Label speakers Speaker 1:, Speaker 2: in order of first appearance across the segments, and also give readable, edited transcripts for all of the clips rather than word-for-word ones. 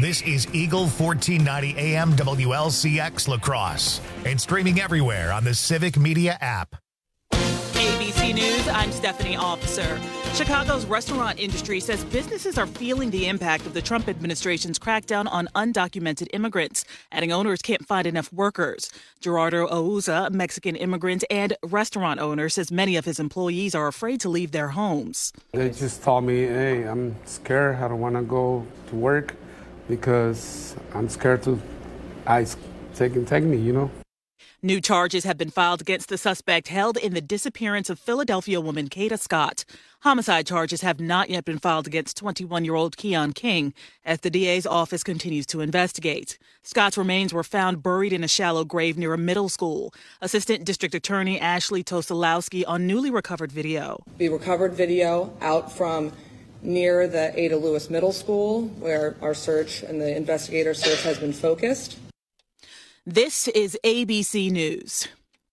Speaker 1: This is Eagle 1490 AM WLCX La Crosse and streaming everywhere on the Civic Media app.
Speaker 2: ABC News, I'm Stephanie Officer. Chicago's restaurant industry says businesses are feeling the impact of the Trump administration's crackdown on undocumented immigrants, adding owners can't find enough workers. Gerardo Ouza, a Mexican immigrant and restaurant owner, says many of his employees are afraid to leave their homes.
Speaker 3: They just told me, hey, I'm scared. I don't want to go to work because I'm scared to ICE take me, you know.
Speaker 2: New charges have been filed against the suspect held in the disappearance of Philadelphia woman Kata Scott. Homicide charges have not yet been filed against 21-year-old Keon King as the DA's office continues to investigate. Scott's remains were found buried in a shallow grave near a middle school. Assistant District Attorney Ashley Tosolowski on newly recovered video.
Speaker 4: We recovered video out from near the Ada Lewis Middle School where our search and the investigator search has been focused.
Speaker 2: This is ABC News.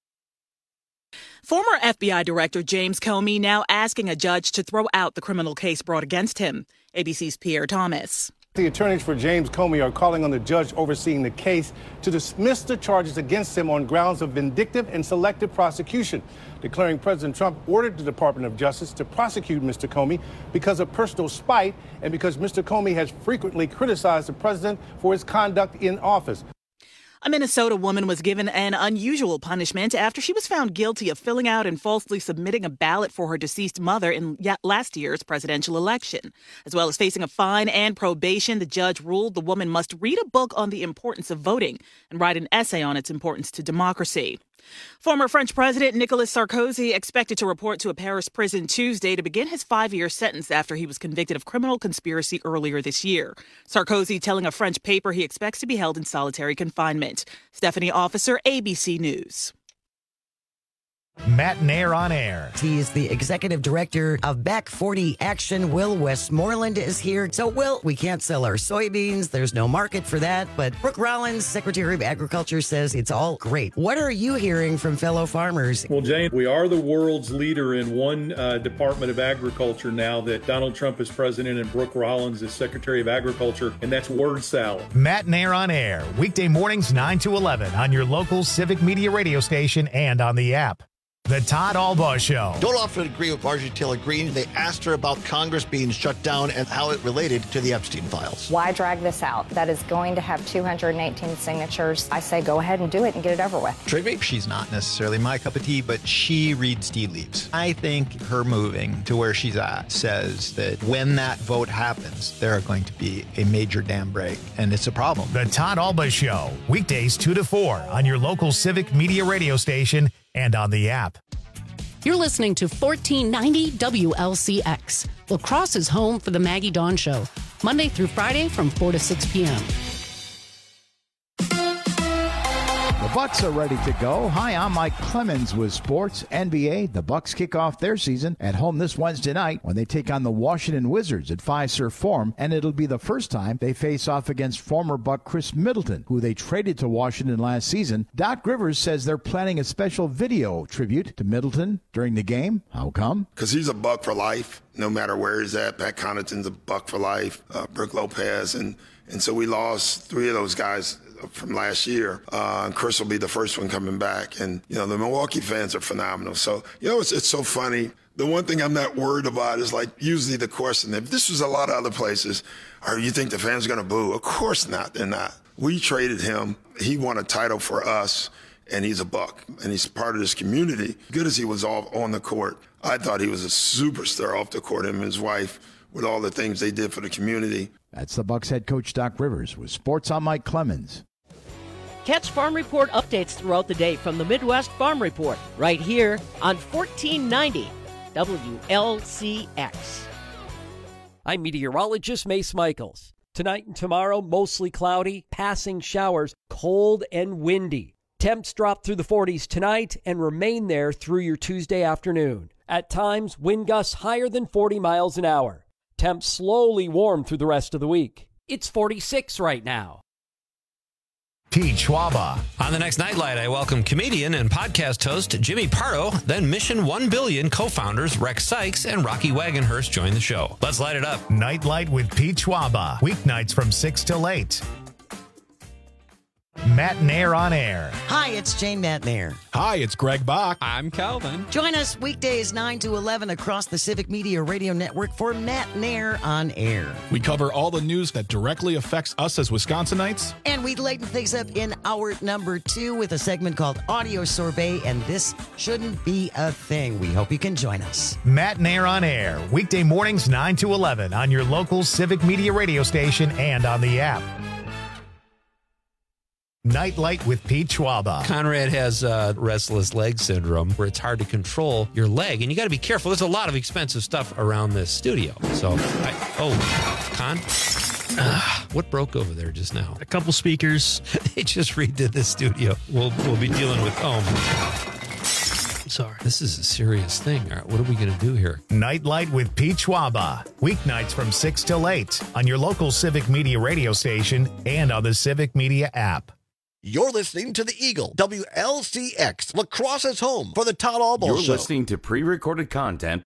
Speaker 2: Former FBI Director James Comey now asking a judge to throw out the criminal case brought against him. ABC's Pierre Thomas.
Speaker 5: The attorneys for James Comey are calling on the judge overseeing the case to dismiss the charges against him on grounds of vindictive and selective prosecution, declaring President Trump ordered the Department of Justice to prosecute Mr. Comey because of personal spite and because Mr. Comey has frequently criticized the president for his conduct in office.
Speaker 2: A Minnesota woman was given an unusual punishment after she was found guilty of filling out and falsely submitting a ballot for her deceased mother in last year's presidential election. As well as facing a fine and probation, the judge ruled the woman must read a book on the importance of voting and write an essay on its importance to democracy. Former French President Nicolas Sarkozy expected to report to a Paris prison Tuesday to begin his 5-year sentence after he was convicted of criminal conspiracy earlier this year. Sarkozy telling a French paper he expects to be held in solitary confinement. Stephanie Officer, ABC News.
Speaker 1: Matt Nair on air.
Speaker 6: He is the executive director of Back 40 Action. Will Westmoreland is here. So, Will, we can't sell our soybeans. There's no market for that. But Brooke Rollins, Secretary of Agriculture, says it's all great. What are you hearing from fellow farmers?
Speaker 7: Well, Jane, we are the world's leader in one Department of Agriculture now that Donald Trump is president and Brooke Rollins is Secretary of Agriculture, and that's word salad.
Speaker 1: Matt Nair on air. Weekday mornings 9 to 11 on your local Civic Media radio station and on the app. The Todd Albaugh Show.
Speaker 8: Don't often agree with Marjorie Taylor Greene. They asked her about Congress being shut down and how it related to the Epstein files.
Speaker 9: Why drag this out? That is going to have 218 signatures. I say go ahead and do it and get it over with.
Speaker 8: Trigby?
Speaker 10: She's not necessarily my cup of tea, but she reads tea leaves. I think her moving to where she's at says that when that vote happens, there are going to be a major dam break, and it's a problem.
Speaker 1: The Todd Albaugh Show. Weekdays 2 to 4 on your local Civic Media radio station and on the app.
Speaker 11: You're listening to 1490 WLCX, La Crosse's home for the Maggie Dawn Show, Monday through Friday from 4 to 6 p.m.
Speaker 12: The Bucks are ready to go. Hi, I'm Mike Clemens with Sports NBA. The Bucks kick off their season at home this Wednesday night when they take on the Washington Wizards at Fiserv Forum, and it'll be the first time they face off against former Buck Chris Middleton, who they traded to Washington last season. Doc Rivers says they're planning a special video tribute to Middleton during the game. How come?
Speaker 13: Because he's a Buck for life, no matter where he's at. Pat Connaughton's a Buck for life, Brook Lopez, and so we lost 3 of those guys from last year. And Chris will be the first one coming back. And, the Milwaukee fans are phenomenal. So, it's so funny. The one thing I'm not worried about is, usually the question, if this was a lot of other places, or you think the fans are going to boo? Of course not. They're not. We traded him. He won a title for us, and he's a Buck. And he's part of this community. Good as he was on the court, I thought he was a superstar off the court, him and his wife, with all the things they did for the community.
Speaker 12: That's the Bucks head coach Doc Rivers with Sports. I'm Mike Clemens.
Speaker 14: Catch Farm Report updates throughout the day from the Midwest Farm Report, right here on 1490 WLCX.
Speaker 15: I'm meteorologist Mace Michaels. Tonight and tomorrow, mostly cloudy, passing showers, cold and windy. Temps drop through the 40s tonight and remain there through your Tuesday afternoon. At times, wind gusts higher than 40 miles an hour. Temps slowly warm through the rest of the week. It's 46 right now.
Speaker 1: Pete Schwaba.
Speaker 16: On the next Nightlight, I welcome comedian and podcast host Jimmy Pardo. Then Mission 1 Billion co-founders Rex Sykes and Rocky Wagonhurst join the show. Let's light it up.
Speaker 1: Nightlight with Pete Schwaba. Weeknights from 6 till 8. Matt Nair on air.
Speaker 6: Hi, it's Jane Matt Nair.
Speaker 17: Hi, it's Greg Bach.
Speaker 18: I'm Calvin.
Speaker 6: Join us weekdays 9 to 11 across the Civic Media Radio Network for Matt Nair on air.
Speaker 17: We cover all the news that directly affects us as Wisconsinites.
Speaker 6: And we lighten things up in hour number 2 with a segment called Audio Sorbet, and this shouldn't be a thing. We hope you can join us.
Speaker 1: Matt Nair on air. Weekday mornings 9 to 11 on your local Civic Media radio station and on the app. Nightlight with Pete Schwaba.
Speaker 16: Conrad has restless leg syndrome where it's hard to control your leg, and you got to be careful. There's a lot of expensive stuff around this studio. So, Con? What broke over there just now?
Speaker 18: A couple speakers.
Speaker 16: They just redid the studio. We'll be dealing with
Speaker 18: Sorry.
Speaker 16: This is a serious thing. All right, what are we going to do here?
Speaker 1: Nightlight with Pete Schwaba. Weeknights from 6 till 8 on your local Civic Media radio station and on the Civic Media app.
Speaker 8: You're listening to the Eagle, WLCX, La Crosse's home for the Todd Albo Show.
Speaker 19: You're listening to pre-recorded content.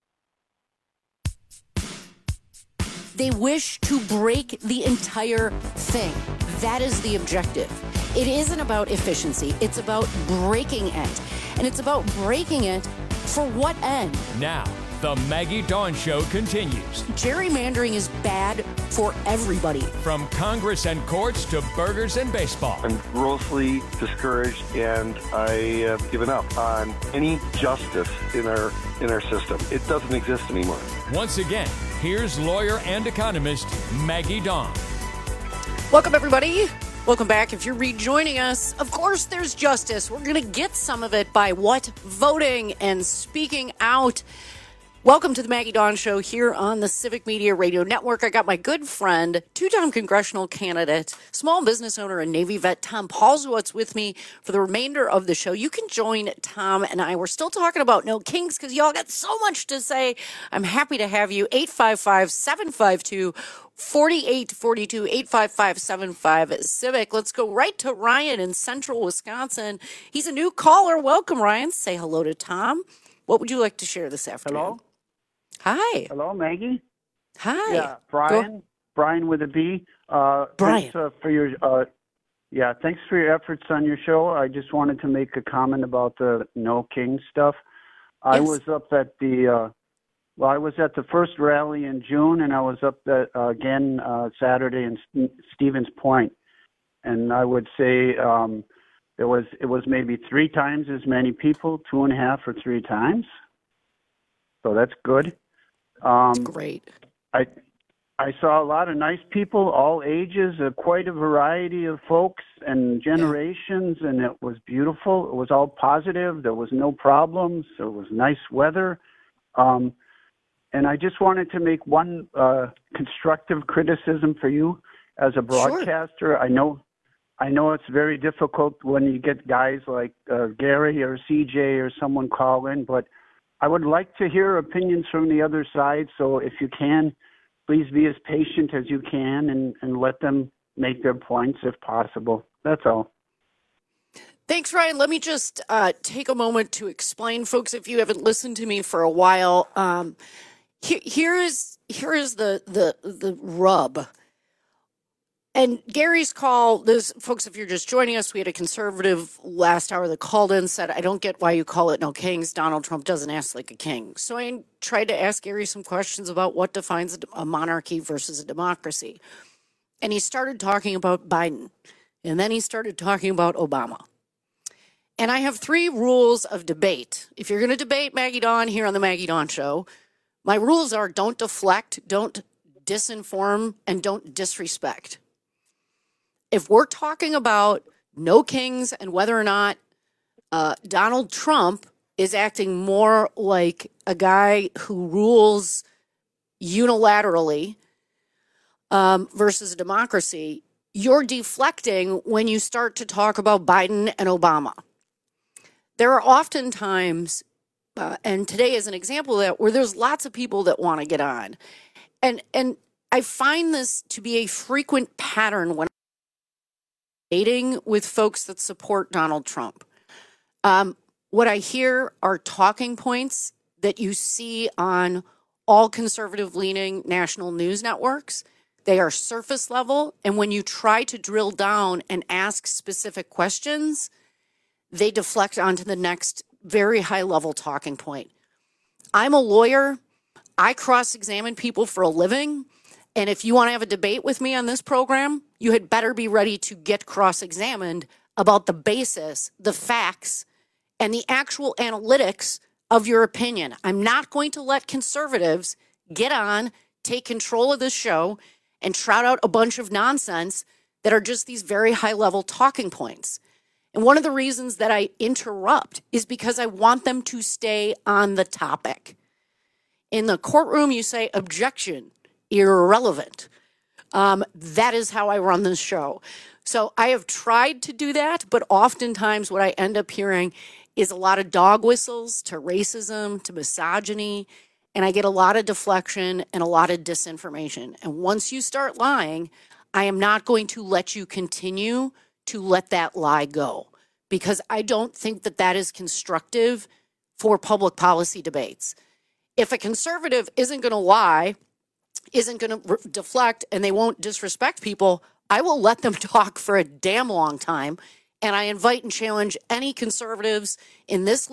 Speaker 20: They wish to break the entire thing. That is the objective. It isn't about efficiency. It's about breaking it. And it's about breaking it for what end?
Speaker 21: Now, the Maggie Dawn Show continues.
Speaker 20: Gerrymandering is bad for everybody.
Speaker 21: From Congress and courts to burgers and baseball.
Speaker 22: I'm grossly discouraged, and I have given up on any justice in our system. It doesn't exist anymore.
Speaker 21: Once again, here's lawyer and economist Maggie Dawn.
Speaker 20: Welcome, everybody. Welcome back. If you're rejoining us, of course there's justice. We're going to get some of it by voting and speaking out. Welcome to the Maggie Dawn Show here on the Civic Media Radio Network. I got my good friend, two-time congressional candidate, small business owner and Navy vet, Tom Paulsowitz, with me for the remainder of the show. You can join Tom and I. We're still talking about No Kings because y'all got so much to say. I'm happy to have you. 855-752-4842, 855-75-CIVIC. Let's go right to Ryan in central Wisconsin. He's a new caller. Welcome, Ryan. Say hello to Tom. What would you like to share this afternoon?
Speaker 23: Hello.
Speaker 20: Hi.
Speaker 23: Hello, Maggie.
Speaker 20: Hi.
Speaker 23: Yeah, Brian. Brian with a B.
Speaker 20: Brian.
Speaker 23: Thanks for your thanks for your efforts on your show. I just wanted to make a comment about the No King stuff. Yes. I was up at I was at the first rally in June, and I was up again Saturday in Stevens Point, and I would say it was maybe 3 times as many people, 2.5 or 3 times. So that's good.
Speaker 20: Great.
Speaker 23: I saw a lot of nice people, all ages, quite a variety of folks and generations, and it was beautiful. It was all positive. There was no problems. There was nice weather. And I just wanted to make one constructive criticism for you as a broadcaster. Sure. I know it's very difficult when you get guys like Gary or CJ or someone call in, but I would like to hear opinions from the other side. So if you can, please be as patient as you can and let them make their points if possible. That's all.
Speaker 20: Thanks, Ryan. Let me just take a moment to explain, folks, if you haven't listened to me for a while. Here is the rub. And Gary's call, folks, if you're just joining us, we had a conservative last hour that called in and said, I don't get why you call it No Kings. Donald Trump doesn't act like a king. So I tried to ask Gary some questions about what defines a monarchy versus a democracy. And he started talking about Biden. And then he started talking about Obama. And I have 3 rules of debate. If you're going to debate Maggie Dawn here on the Maggie Dawn Show, my rules are don't deflect, don't disinform, and don't disrespect. If we're talking about No Kings and whether or not Donald Trump is acting more like a guy who rules unilaterally versus a democracy, you're deflecting when you start to talk about Biden and Obama. There are often times, and today is an example of that, where there's lots of people that want to get on. And I find this to be a frequent pattern when debating with folks that support Donald Trump, what I hear are talking points that you see on all conservative-leaning national news networks. They are surface level, and when you try to drill down and ask specific questions, they deflect onto the next very high-level talking point. I'm a lawyer. I cross-examine people for a living, and if you want to have a debate with me on this program, you had better be ready to get cross-examined about the basis, the facts, and the actual analytics of your opinion. I'm not going to let conservatives get on, take control of this show, and trot out a bunch of nonsense that are just these very high-level talking points. And one of the reasons that I interrupt is because I want them to stay on the topic. In the courtroom, you say, objection, irrelevant. That is how I run this show. So I have tried to do that, but oftentimes what I end up hearing is a lot of dog whistles to racism, to misogyny, and I get a lot of deflection and a lot of disinformation. And once you start lying, I am not going to let you continue to let that lie go, because I don't think that that is constructive for public policy debates. If a conservative isn't going to lie, isn't going to deflect, and they won't disrespect people, I will let them talk for a damn long time. And I invite and challenge any conservatives in this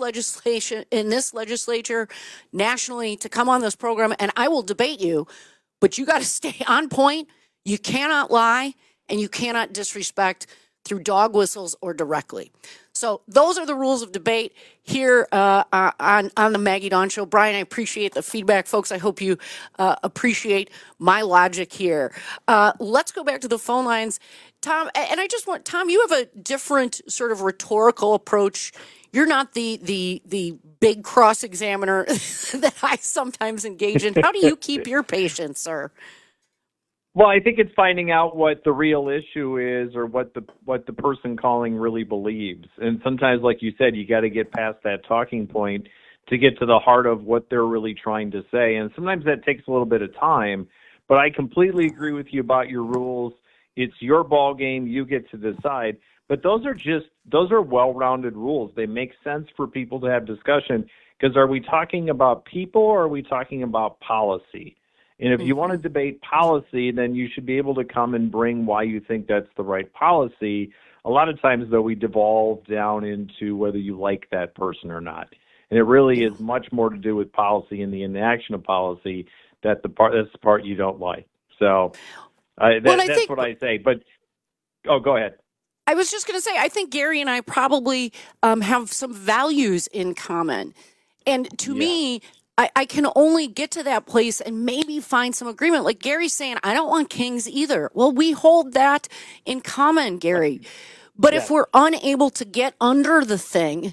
Speaker 20: legislature, nationally, to come on this program, and I will debate you. But you got to stay on point. You cannot lie, and you cannot disrespect through dog whistles or directly. So those are the rules of debate here on the Maggie Dawn Show. Brian, I appreciate the feedback. Folks, I hope you appreciate my logic here. Let's go back to the phone lines. Tom, and I just want, Tom, you have a different sort of rhetorical approach. You're not the big cross-examiner that I sometimes engage in. How do you keep your patience, sir?
Speaker 3: Well, I think it's finding out what the real issue is, or what the person calling really believes. And sometimes, like you said, you got to get past that talking point to get to the heart of what they're really trying to say. And sometimes that takes a little bit of time. But I completely agree with you about your rules. It's your ball game. You get to decide. But those are well-rounded rules. They make sense for people to have discussion, because are we talking about people, or are we talking about policy? And if you want to debate policy, then you should be able to come and bring why you think that's the right policy. A lot of times, though, we devolve down into whether you like that person or not. And it really is much more to do with policy and the inaction of policy that's the part you don't like. So that's what I say. But, go ahead.
Speaker 20: I was just going to say, I think Gary and I probably have some values in common. And to me, I can only get to that place and maybe find some agreement. Like Gary's saying, I don't want kings either. Well, we hold that in common, Gary. But if we're unable to get under the thing,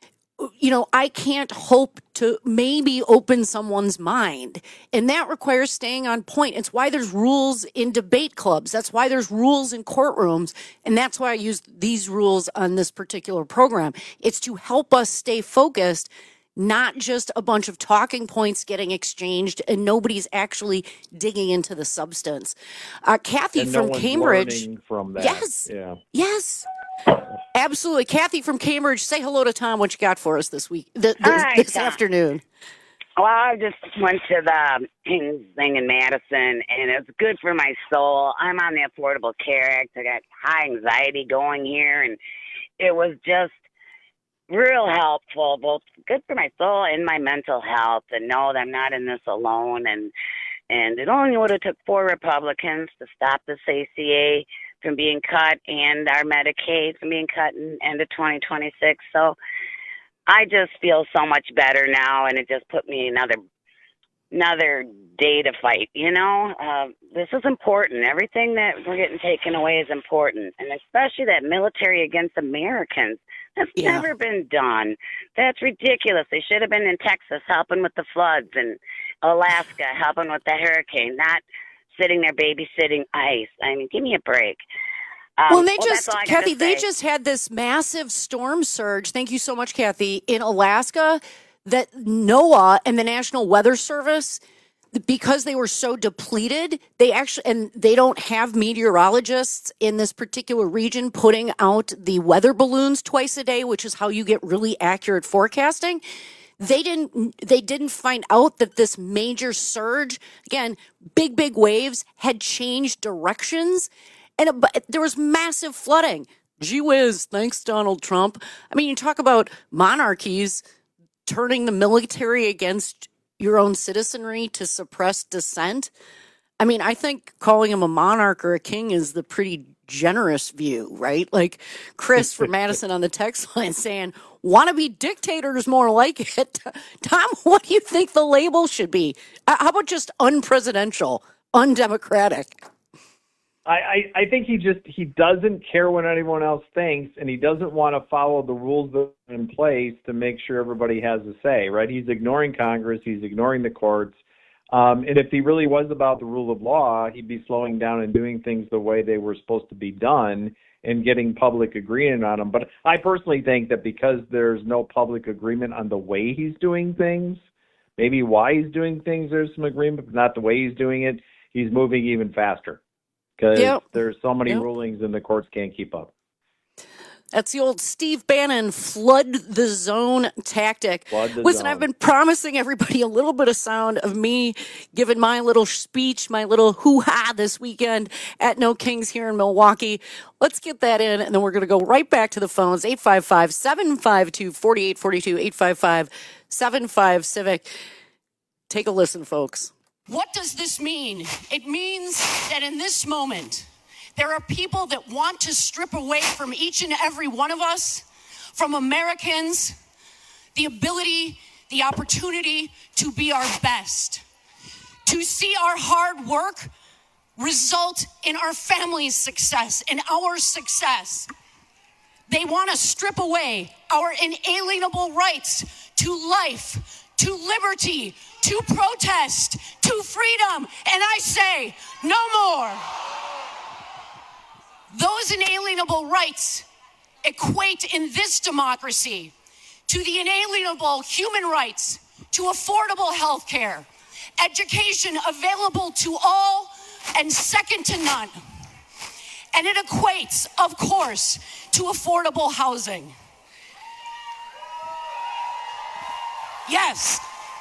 Speaker 20: I can't hope to maybe open someone's mind. And that requires staying on point. It's why there's rules in debate clubs. That's why there's rules in courtrooms. And that's why I use these rules on this particular program. It's to help us stay focused, not just a bunch of talking points getting exchanged and nobody's actually digging into the substance. Kathy from Cambridge.
Speaker 3: From that.
Speaker 20: Yes. Yeah. Yes. Absolutely. Kathy from Cambridge, say hello to Tom. What you got for us this week, this afternoon?
Speaker 4: Well, I just went to the thing in Madison, and it's good for my soul. I'm on the Affordable Care Act. I got high anxiety going here, and it was just real helpful, both good for my soul and my mental health, and know that I'm not in this alone. And it only would have took 4 Republicans to stop this ACA from being cut, and our Medicaid from being cut in end of 2026. So I just feel so much better now, and it just put me another day to fight. This is important. Everything that we're getting taken away is important, and especially that military against Americans. That's never been done. That's ridiculous. They should have been in Texas helping with the floods, and Alaska helping with the hurricane, not sitting there babysitting ICE. I mean, give me a break.
Speaker 20: Kathy, they just had this massive storm surge. Thank you so much, Kathy, in Alaska, that NOAA and the National Weather Service, because they were so depleted, they don't have meteorologists in this particular region putting out the weather balloons twice a day, which is how you get really accurate forecasting. They didn't find out that this major surge, again, big waves, had changed directions, and there was massive flooding. Gee whiz, thanks, Donald Trump. I mean, you talk about monarchies turning the military against your own citizenry to suppress dissent. I mean, I think calling him a monarch or a king is the pretty generous view, right? Like Chris from Madison on the text line saying, wannabe dictators more like it. Tom, what do you think the label should be? How about just unpresidential, undemocratic?
Speaker 3: I think he doesn't care what anyone else thinks, and he doesn't want to follow the rules that are in place to make sure everybody has a say, right? He's ignoring Congress. He's ignoring the courts. And if he really was about the rule of law, he'd be slowing down and doing things the way they were supposed to be done and getting public agreement on them. But I personally think that because there's no public agreement on the way he's doing things, maybe why he's doing things, there's some agreement, but not the way he's doing it, he's moving even faster. Because there's so many rulings and the courts can't keep up.
Speaker 20: That's the old Steve Bannon flood the zone tactic. Listen, I've been promising everybody a little bit of sound of me giving my little speech, my little hoo-ha this weekend at No Kings here in Milwaukee. Let's get that in, and then we're going to go right back to the phones, 855-752-4842, 855-75-CIVIC. Take a listen, folks.
Speaker 2: What does this mean? It means that in this moment, there are people that want to strip away from each and every one of us, from Americans, the ability, the opportunity to be our best, to see our hard work result in our family's success and our success. They want to strip away our inalienable rights to life, to liberty, to protest, to freedom. And I say, no more. Those inalienable rights equate in this democracy to the inalienable human rights to affordable health care, education available to all and second to none. And it equates, of course, to affordable housing. Yes.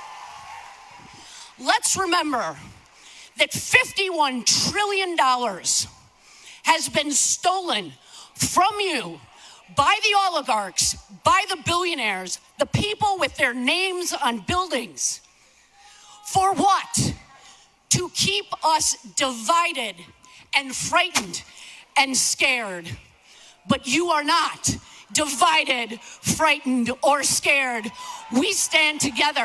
Speaker 2: Let's remember that $51 trillion has been stolen from you by the oligarchs, by the billionaires, the people with their names on buildings. For what? To keep us divided and frightened and scared. But you are not divided, frightened, or scared. We stand together.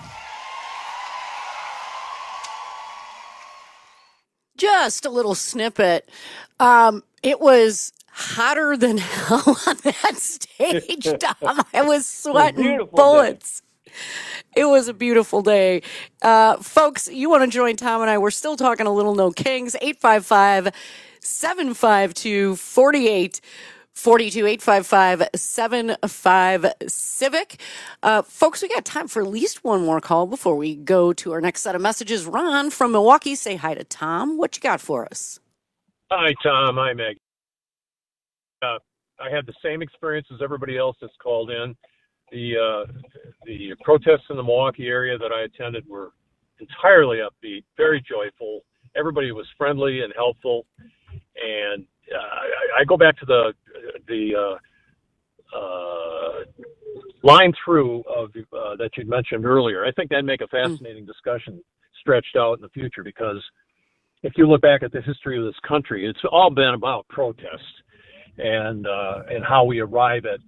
Speaker 20: Just a little snippet. It was hotter than hell on that stage, Tom. I was sweating bullets. It was a beautiful day. Folks, you want to join Tom and I? We're still talking a little No Kings. 855-752-4842, 855-75-CIVIC. Folks, we got time for at least one more call before we go to our next set of messages. Ron from Milwaukee, say hi to Tom. What you got for us?
Speaker 5: Hi, Tom. Hi, Meg. I had the same experience as everybody else that's called in. The protests in the Milwaukee area that I attended were entirely upbeat, very joyful. Everybody was friendly and helpful. And I go back to the line through of that you'd mentioned earlier. I think that'd make a fascinating discussion stretched out in the future, because if you look back at the history of this country, it's all been about protest and how we arrive at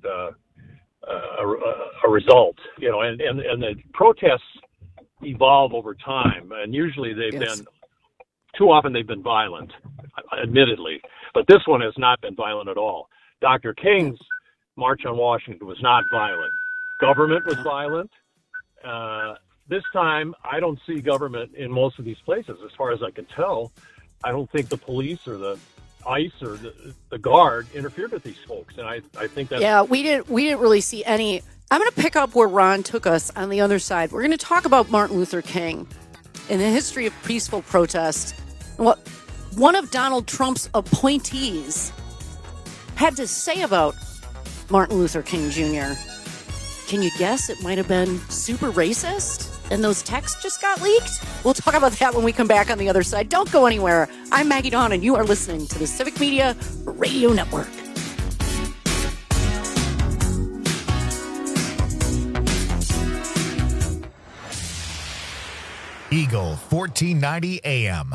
Speaker 5: a result, you know, and the protests evolve over time, and usually they've been, too often they've been violent, admittedly, but this one has not been violent at all. Dr. King's March on Washington was not violent. Government was violent. This time, I don't see government in most of these places, as far as I can tell. I don't think the police or the ICE or the guard interfered with these folks, and I think that's...
Speaker 20: Yeah, we didn't really see any. I'm going to pick up where Ron took us on the other side. We're going to talk about Martin Luther King in the history of peaceful protest, what one of Donald Trump's appointees had to say about Martin Luther King Jr. Can you guess? It might have been super racist, and those texts just got leaked? We'll talk about that when we come back on the other side. Don't go anywhere. I'm Maggie Dawn, and you are listening to the Civic Media Radio Network.
Speaker 1: Eagle 1490 AM.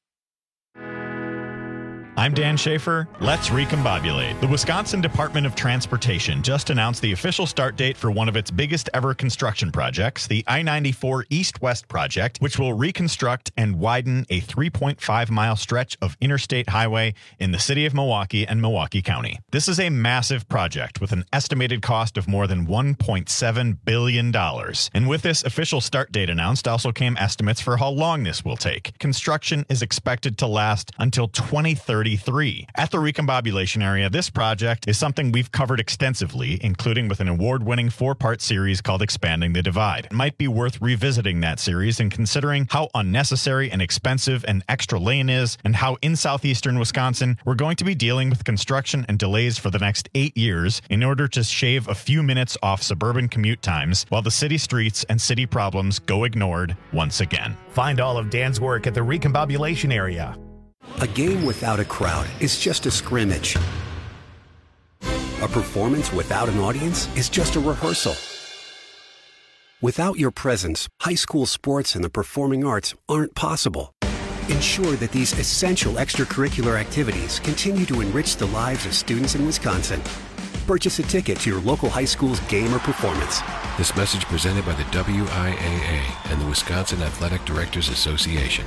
Speaker 7: I'm Dan Schaefer. Let's recombobulate. The Wisconsin Department of Transportation just announced the official start date for one of its biggest ever construction projects, the I-94 East-West project, which will reconstruct and widen a 3.5-mile stretch of interstate highway in the city of Milwaukee and Milwaukee County. This is a massive project with an estimated cost of more than $1.7 billion. And with this official start date announced also came estimates for how long this will take. Construction is expected to last until 2030. At the recombobulation area, this project is something we've covered extensively, including with an award-winning 4-part series called Expanding the Divide. It might be worth revisiting that series and considering how unnecessary and expensive an extra lane is, and how in southeastern Wisconsin we're going to be dealing with construction and delays for the next 8 years in order to shave a few minutes off suburban commute times while the city streets and city problems go ignored once again.
Speaker 1: Find all of Dan's work at the recombobulation area.
Speaker 9: A game without a crowd is just a scrimmage. A performance without an audience is just a rehearsal. Without your presence, high school sports and the performing arts aren't possible. Ensure that these essential extracurricular activities continue to enrich the lives of students in Wisconsin. Purchase a ticket to your local high school's game or performance.
Speaker 18: This message presented by the WIAA and the Wisconsin Athletic Directors Association.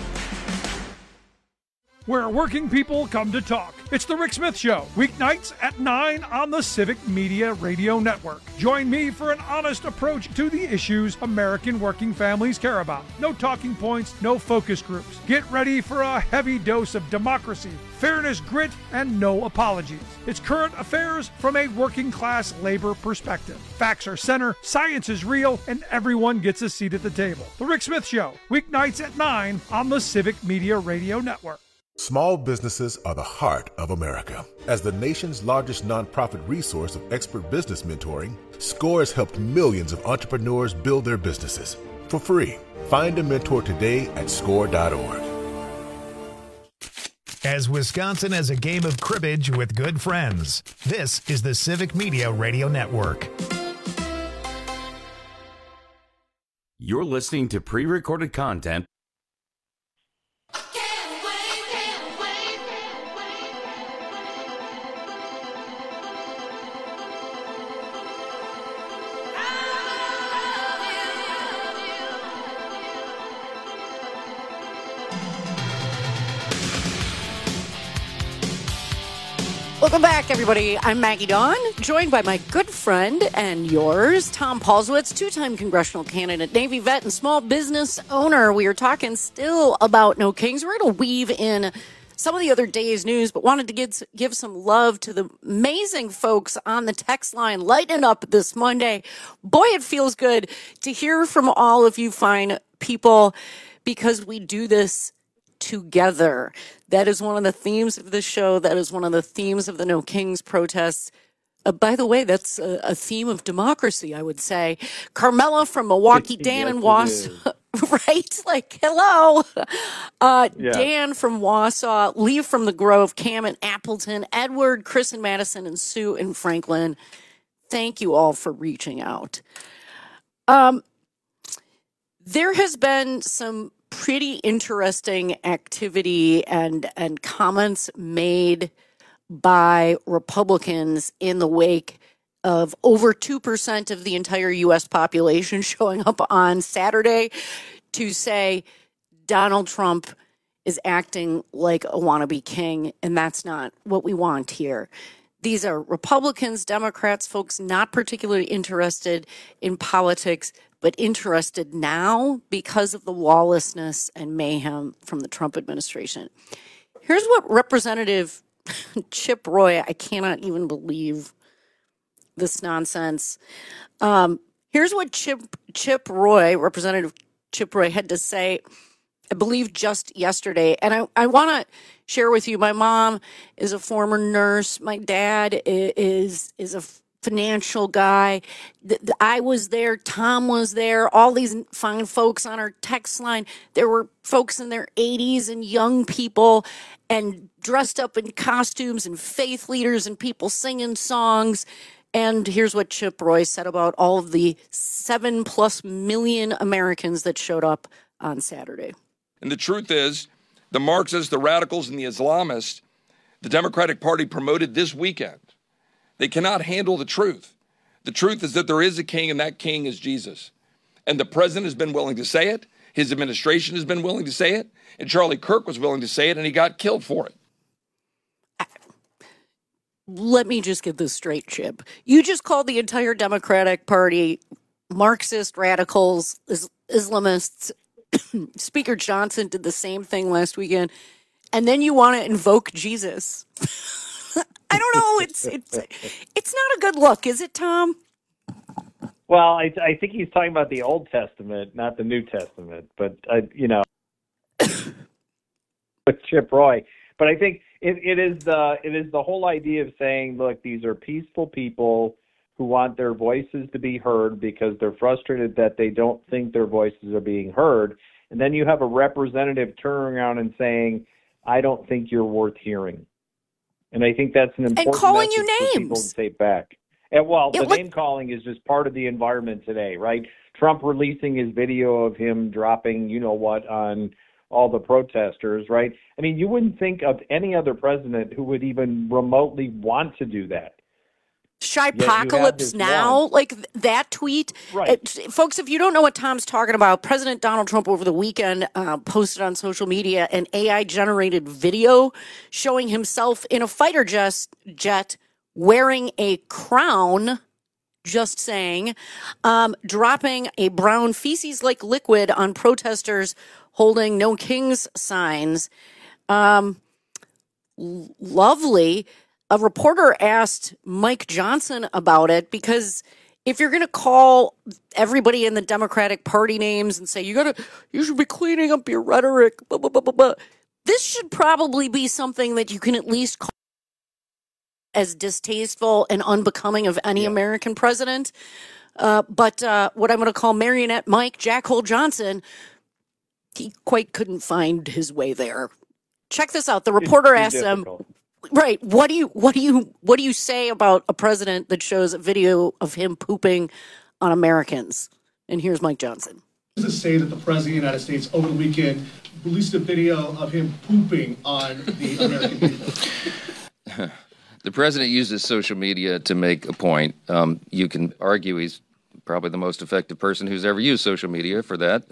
Speaker 24: Where working people come to talk. It's the Rick Smith Show, weeknights at 9 on the Civic Media Radio Network. Join me for an honest approach to the issues American working families care about. No talking points, no focus groups. Get ready for a heavy dose of democracy, fairness, grit, and no apologies. It's current affairs from a working class labor perspective. Facts are center, science is real, and everyone gets a seat at the table. The Rick Smith Show, weeknights at 9 on the Civic Media Radio Network.
Speaker 25: Small businesses are the heart of America. As the nation's largest nonprofit resource of expert business mentoring, SCORE has helped millions of entrepreneurs build their businesses for free. Find a mentor today at score.org.
Speaker 1: As Wisconsin has a game of cribbage with good friends, this is the Civic Media Radio Network.
Speaker 19: You're listening to pre-recorded content.
Speaker 20: Welcome back, everybody. I'm Maggie Dawn, joined by my good friend and yours, Tom Paulswitz, two-time congressional candidate, Navy vet, and small business owner. We are talking still about No Kings. We're going to weave in some of the other day's news, but wanted to give some love to the amazing folks on the text line lighting up this Monday. Boy, it feels good to hear from all of you fine people, because we do this together. That is one of the themes of this show. That is one of the themes of the No Kings protests. By the way, that's a theme of democracy, I would say. Carmela from Milwaukee, Dan in Wausau, right? Like, hello. Dan from Wausau, Lee from the Grove, Cam in Appleton, Edward, Chris in Madison, and Sue in Franklin. Thank you all for reaching out. There has been some pretty interesting activity and comments made by Republicans in the wake of over 2% of the entire U.S. population showing up on Saturday to say Donald Trump is acting like a wannabe king, and that's not what we want here. These are Republicans, Democrats, folks not particularly interested in politics, but interested now because of the lawlessness and mayhem from the Trump administration. Here's what Representative Chip Roy, I cannot even believe this nonsense. Here's what Chip Roy, Representative Chip Roy had to say, I believe just yesterday. And I want to share with you, my mom is a former nurse. My dad is a financial guy. I was there. Tom was there. All these fine folks on our text line. There were folks in their 80s and young people and dressed up in costumes and faith leaders and people singing songs. And here's what Chip Roy said about all of the 7+ million Americans that showed up on Saturday.
Speaker 10: And the truth is, the Marxists, the radicals, and the Islamists, the Democratic Party promoted this weekend. They cannot handle the truth. The truth is that there is a king, and that king is Jesus. And the president has been willing to say it. His administration has been willing to say it. And Charlie Kirk was willing to say it, and he got killed for it.
Speaker 20: Let me just get this straight, Chip. You just called the entire Democratic Party Marxist, radicals, Islamists. Speaker Johnson did the same thing last weekend. And then you want to invoke Jesus. I don't know. It's not a good look, is it, Tom?
Speaker 3: Well, I think he's talking about the Old Testament, not the New Testament. But, with Chip Roy. But I think it is the whole idea of saying, look, these are peaceful people who want their voices to be heard because they're frustrated that they don't think their voices are being heard. And then you have a representative turning around and saying, I don't think you're worth hearing. And I think that's an important
Speaker 20: and calling
Speaker 3: message
Speaker 20: you
Speaker 3: for people to take back. And the name calling is just part of the environment today, right? Trump releasing his video of him dropping, you know what, on all the protesters, right? I mean, you wouldn't think of any other president who would even remotely want to do that.
Speaker 20: Shypocalypse now, like that tweet.
Speaker 3: Right.
Speaker 20: Folks, if you don't know what Tom's talking about, President Donald Trump over the weekend posted on social media an AI-generated video showing himself in a fighter jet wearing a crown, just saying, dropping a brown feces-like liquid on protesters holding No Kings signs. Lovely. A reporter asked Mike Johnson about it because if you're going to call everybody in the Democratic Party names and say you should be cleaning up your rhetoric, blah, blah, blah, blah, blah, this should probably be something that you can at least call as distasteful and unbecoming of any American president. But what I'm going to call Marionette Mike Jackhole Johnson, he quite couldn't find his way there. Check this out. The reporter asked him, right, what do you say about a president that shows a video of him pooping on Americans? And here's Mike Johnson.
Speaker 11: To say that the president of the United States over the weekend released a video of him pooping on the American people.
Speaker 12: The president uses social media to make a point. You can argue he's probably the most effective person who's ever used social media for that.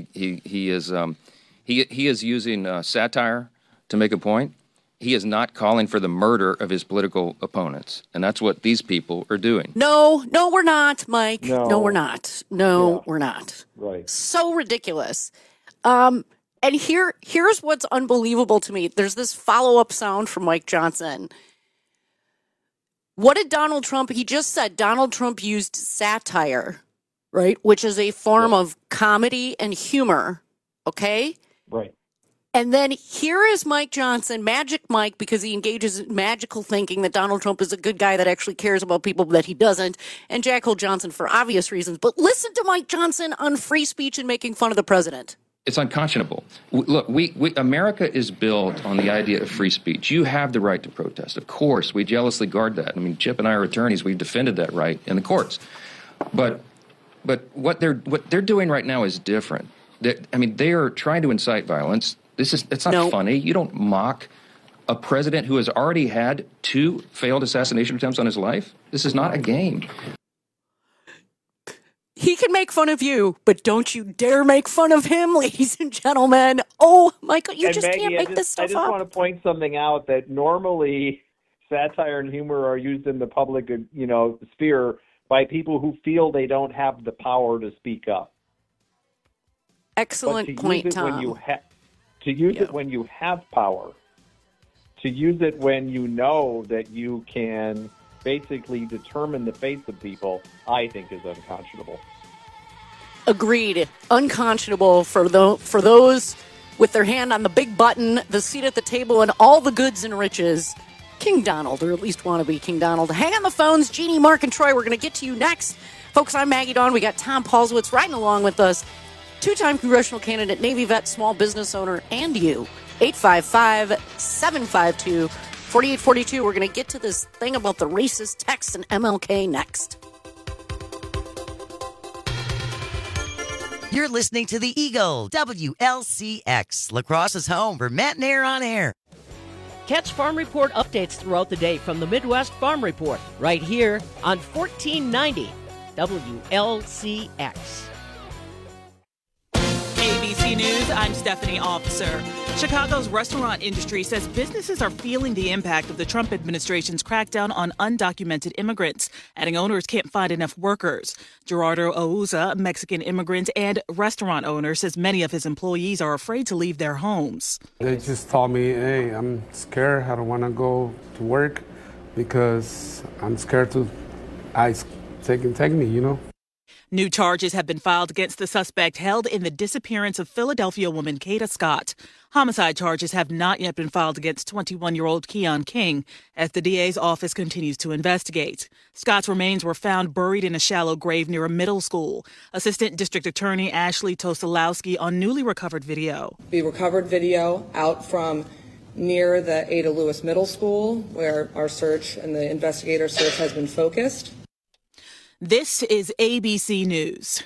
Speaker 12: He is using satire to make a point. He is not calling for the murder of his political opponents, and that's what these people are doing.
Speaker 20: No, we're not, Mike. No, we're not.
Speaker 3: Yeah.
Speaker 20: We're not.
Speaker 3: Right.
Speaker 20: So ridiculous. And here's what's unbelievable to me. There's this follow-up sound from Mike Johnson. What did Donald Trump, he just said Donald Trump used satire, right? Which is a form of comedy and humor, okay?
Speaker 3: Right.
Speaker 20: And then here is Mike Johnson, Magic Mike, because he engages in magical thinking that Donald Trump is a good guy that actually cares about people that he doesn't, and Jackhole Johnson for obvious reasons. But listen to Mike Johnson on free speech and making fun of the president.
Speaker 12: It's unconscionable. Look, America is built on the idea of free speech. You have the right to protest. Of course, we jealously guard that. I mean, Chip and I are attorneys. We've defended that right in the courts. But what they're doing right now is different. They are trying to incite violence. It's not funny. You don't mock a president who has already had 2 failed assassination attempts on his life. This is not a game.
Speaker 20: He can make fun of you, but don't you dare make fun of him, ladies and gentlemen. Oh, Michael, you just
Speaker 3: Maggie,
Speaker 20: can't make this stuff up.
Speaker 3: I just want to point something out that normally satire and humor are used in the public, sphere by people who feel they don't have the power to speak up.
Speaker 20: Excellent point, Tom.
Speaker 3: To use it when you have power, to use it when you know that you can basically determine the fates of people, I think is unconscionable.
Speaker 20: Agreed. Unconscionable for those with their hand on the big button, the seat at the table, and all the goods and riches. King Donald, or at least want to be King Donald. Hang on the phones. Jeannie, Mark, and Troy, we're going to get to you next. Folks, I'm Maggie Dawn. We got Tom Paulswitz riding along with us. Two-time congressional candidate, Navy vet, small business owner, and you. 855-752-4842. We're going to get to this thing about the racist text and MLK next.
Speaker 6: You're listening to the Eagle, WLCX, La Crosse's home for Matt and Air on Air.
Speaker 13: Catch Farm Report updates throughout the day from the Midwest Farm Report, right here on 1490 WLCX.
Speaker 14: ABC News, I'm Stephanie Officer. Chicago's restaurant industry says businesses are feeling the impact of the Trump administration's crackdown on undocumented immigrants, adding owners can't find enough workers. Gerardo Ouza, a Mexican immigrant and restaurant owner, says many of his employees are afraid to leave their homes.
Speaker 15: They just told me, hey, I'm scared. I don't want to go to work because I'm scared to ICE take me, you know.
Speaker 14: New charges have been filed against the suspect held in the disappearance of Philadelphia woman Kata Scott. Homicide charges have not yet been filed against 21-year-old Keon King as the DA's office continues to investigate. Scott's remains were found buried in a shallow grave near a middle school. Assistant District Attorney Ashley Tosolowski on newly recovered video.
Speaker 17: We recovered video out from near the Ada Lewis Middle School where our search and the investigator search has been focused.
Speaker 14: This is ABC News.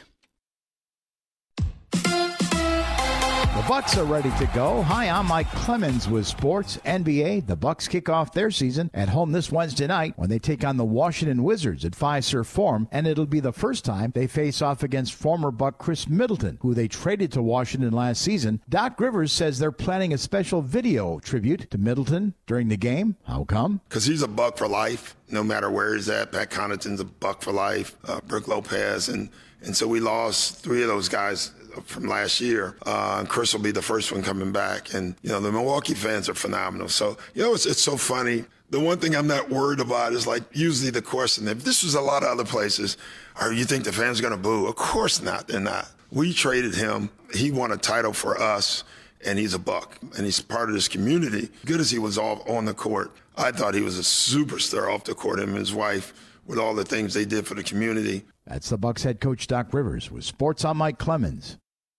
Speaker 26: The Bucks are ready to go. Hi, I'm Mike Clemens with Sports NBA. The Bucks kick off their season at home this Wednesday night when they take on the Washington Wizards at Fiserv Forum, and it'll be the first time they face off against former Buck Chris Middleton, who they traded to Washington last season. Doc Rivers says they're planning a special video tribute to Middleton during the game. How come?
Speaker 27: Because he's a Buck for life, no matter where he's at. Pat Connaughton's a Buck for life, Brook Lopez, and so we lost three of those guys from last year. Chris will be the first one coming back. And, the Milwaukee fans are phenomenal. So, it's so funny. The one thing I'm not worried about is, usually the question, if this was a lot of other places, you think the fans are going to boo? Of course not. They're not. We traded him. He won a title for us, and he's a Buck. And he's part of this community. Good as he was all on the court, I thought he was a superstar off the court, him and his wife, with all the things they did for the community.
Speaker 26: That's the Bucks head coach Doc Rivers with Sports. I'm Mike Clemens.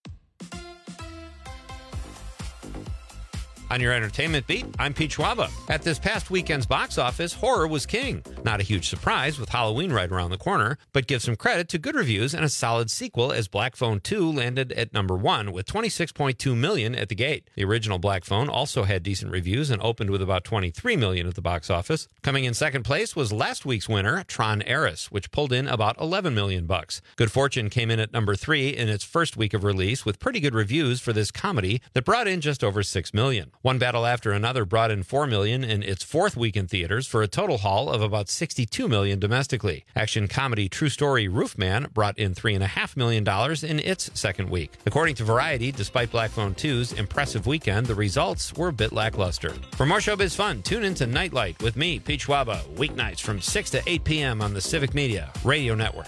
Speaker 16: On your entertainment beat, I'm Pete Schwaba. At this past weekend's box office, horror was king. Not a huge surprise with Halloween right around the corner, but give some credit to good reviews and a solid sequel as Black Phone 2 landed at number 1 with $26.2 million at the gate. The original Black Phone also had decent reviews and opened with about $23 million at the box office. Coming in second place was last week's winner, Tron Ares, which pulled in about $11 million. Good Fortune came in at number 3 in its first week of release with pretty good reviews for this comedy that brought in just over $6 million. One Battle After Another brought in $4 million in its fourth week in theaters for a total haul of about $62 million domestically. Action comedy True Story Roofman brought in $3.5 million in its second week. According to Variety, despite Black Phone 2's impressive weekend, the results were a bit lackluster. For more showbiz fun, tune into Nightlight with me, Pete Schwaba, weeknights from 6 to 8 p.m. on the Civic Media Radio Network.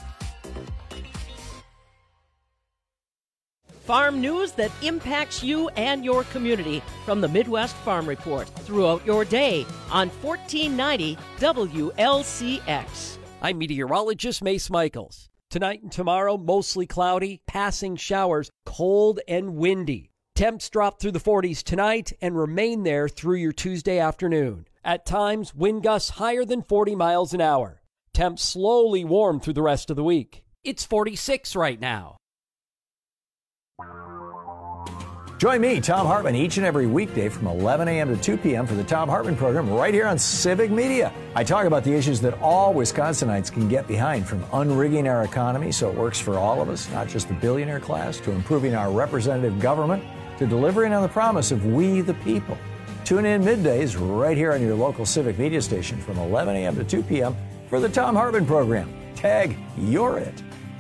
Speaker 13: Farm news that impacts you and your community from the Midwest Farm Report throughout your day on 1490 WLCX.
Speaker 21: I'm meteorologist Mace Michaels. Tonight and tomorrow, mostly cloudy, passing showers, cold and windy. Temps drop through the 40s tonight and remain there through your Tuesday afternoon. At times, wind gusts higher than 40 miles an hour. Temps slowly warm through the rest of the week. It's 46 right now.
Speaker 28: Join me, Tom Hartman, each and every weekday from 11 a.m. to 2 p.m. for the Tom Hartman program right here on Civic Media. I talk about the issues that all Wisconsinites can get behind, from unrigging our economy so it works for all of us, not just the billionaire class, to improving our representative government, to delivering on the promise of we the people. Tune in middays right here on your local Civic Media station from 11 a.m. to 2 p.m. for the Tom Hartman program. Tag, you're it.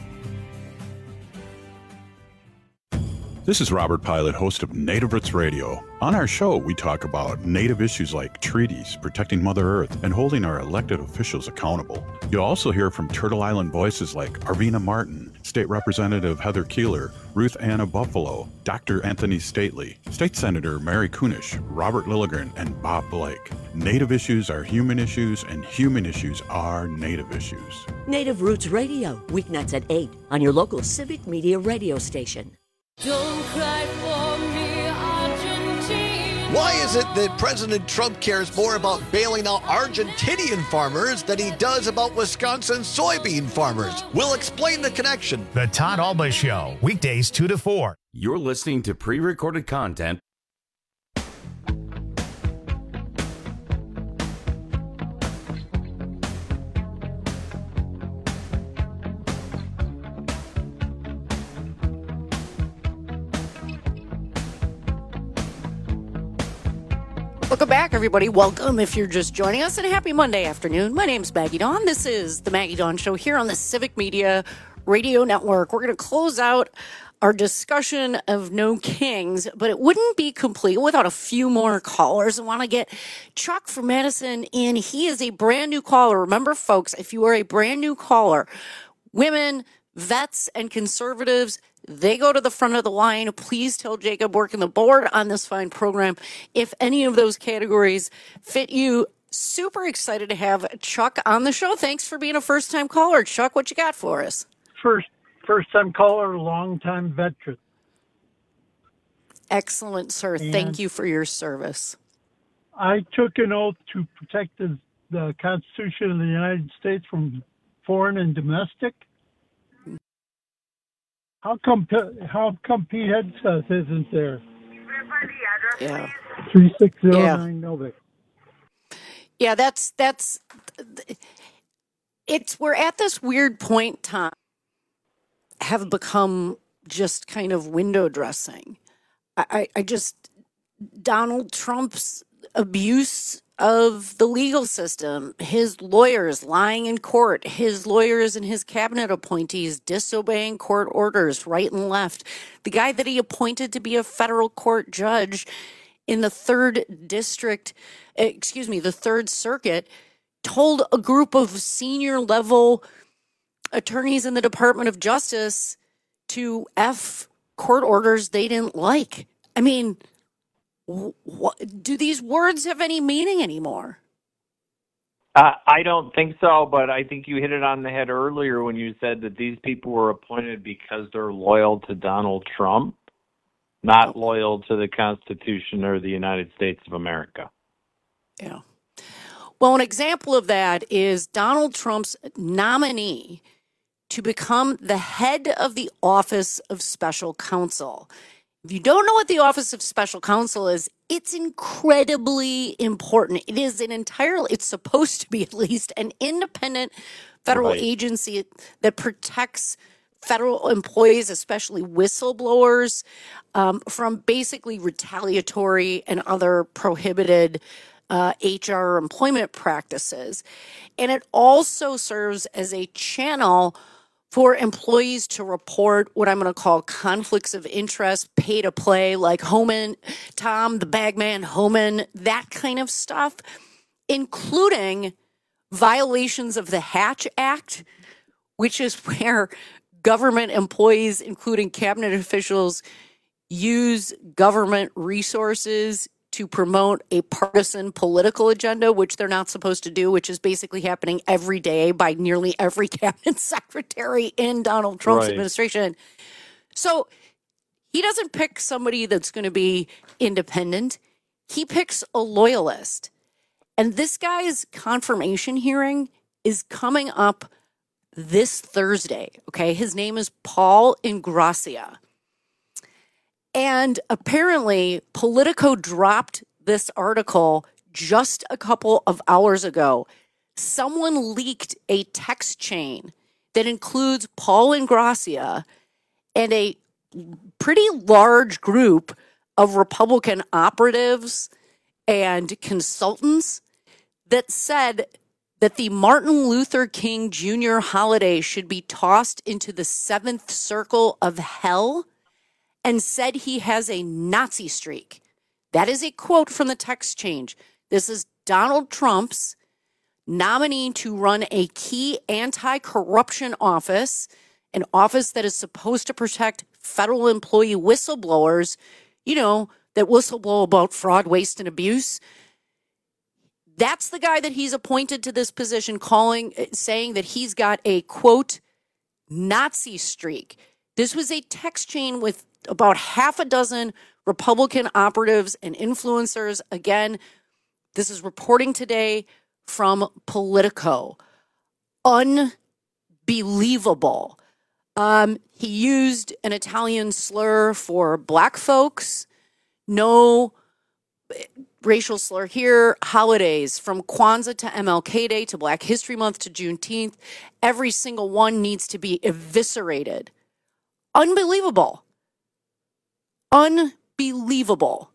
Speaker 29: This is Robert Pilot, host of Native Roots Radio. On our show, we talk about Native issues like treaties, protecting Mother Earth, and holding our elected officials accountable. You'll also hear from Turtle Island voices like Arvina Martin, State Representative Heather Keeler, Ruth Anna Buffalo, Dr. Anthony Stately, State Senator Mary Kunesh, Robert Lilligren, and Bob Blake. Native issues are human issues, and human issues are Native issues.
Speaker 2: Native Roots Radio, weeknights at 8 on your local Civic Media radio station.
Speaker 4: Don't cry for me, Argentina.
Speaker 5: Why is it that President Trump cares more about bailing out Argentinian farmers than he does about Wisconsin soybean farmers? We'll explain the connection.
Speaker 1: The Todd Alba Show, weekdays 2 to 4.
Speaker 19: You're listening to pre-recorded content.
Speaker 20: Welcome back, everybody. Welcome if you're just joining us, and happy Monday afternoon. My name's Maggie Dawn. This is the Maggie Dawn Show here on the Civic Media Radio Network. We're going to close out our discussion of No Kings, but it wouldn't be complete without a few more callers. I want to get Chuck from Madison in. He is a brand new caller. Remember, folks, if you are a brand new caller, women, vets, and conservatives, they go to the front of the line. Please tell Jacob working the board on this fine program if any of those categories fit you. Super excited to have Chuck on the show. Thanks for being a first-time caller. Chuck, what you got for us?
Speaker 7: First-time caller, long-time veteran.
Speaker 20: Excellent, sir.
Speaker 7: And
Speaker 20: thank you for your service.
Speaker 7: I took an oath to protect the Constitution of the United States from foreign and domestic. How come Pete Hegseth isn't there?
Speaker 20: Yeah.
Speaker 7: 3609 Novik.
Speaker 20: Yeah, that's it's we're at this weird point, Tom, have become just kind of window dressing. I just Donald Trump's abuse of the legal system, his lawyers lying in court, his lawyers and his cabinet appointees disobeying court orders right and left. The guy that he appointed to be a federal court judge in the third circuit, told a group of senior level attorneys in the Department of Justice to F court orders they didn't like. I mean, do these words have any meaning anymore?
Speaker 3: I don't think so, but I think you hit it on the head earlier when you said that these people were appointed because they're loyal to Donald Trump, not loyal to the Constitution or the United States of America.
Speaker 20: Yeah. Well, an example of that is Donald Trump's nominee to become the head of the Office of Special Counsel. If you don't know what the Office of Special Counsel is, it's incredibly important. It is it's supposed to be at least an independent federal agency that protects federal employees, especially whistleblowers, from basically retaliatory and other prohibited HR employment practices. And it also serves as a channel for employees to report what I'm going to call conflicts of interest, pay to play, like Homan, Tom, the bagman, Homan, that kind of stuff, including violations of the Hatch Act, which is where government employees, including cabinet officials, use government resources to promote a partisan political agenda, which they're not supposed to do, which is basically happening every day by nearly every cabinet secretary in Donald Trump's administration. So he doesn't pick somebody that's going to be independent. He picks a loyalist. And this guy's confirmation hearing is coming up this Thursday. Okay. His name is Paul Ingrassia. And apparently, Politico dropped this article just a couple of hours ago. Someone leaked a text chain that includes Paul Ingrassia and a pretty large group of Republican operatives and consultants that said that the Martin Luther King Jr. holiday should be tossed into the seventh circle of hell, and said he has a Nazi streak. That is a quote from the text change. This is Donald Trump's nominee to run a key anti-corruption office an office that is supposed to protect federal employee whistleblowers, that whistleblow about fraud, waste, and abuse. That's the guy that he's appointed to this position, saying that he's got a, quote, Nazi streak. This was a text chain with about half a dozen Republican operatives and influencers. Again, this is reporting today from Politico. Unbelievable. He used an Italian slur for black folks. No racial slur here. Holidays from Kwanzaa to MLK Day to Black History Month to Juneteenth. Every single one needs to be eviscerated. Unbelievable. Unbelievable.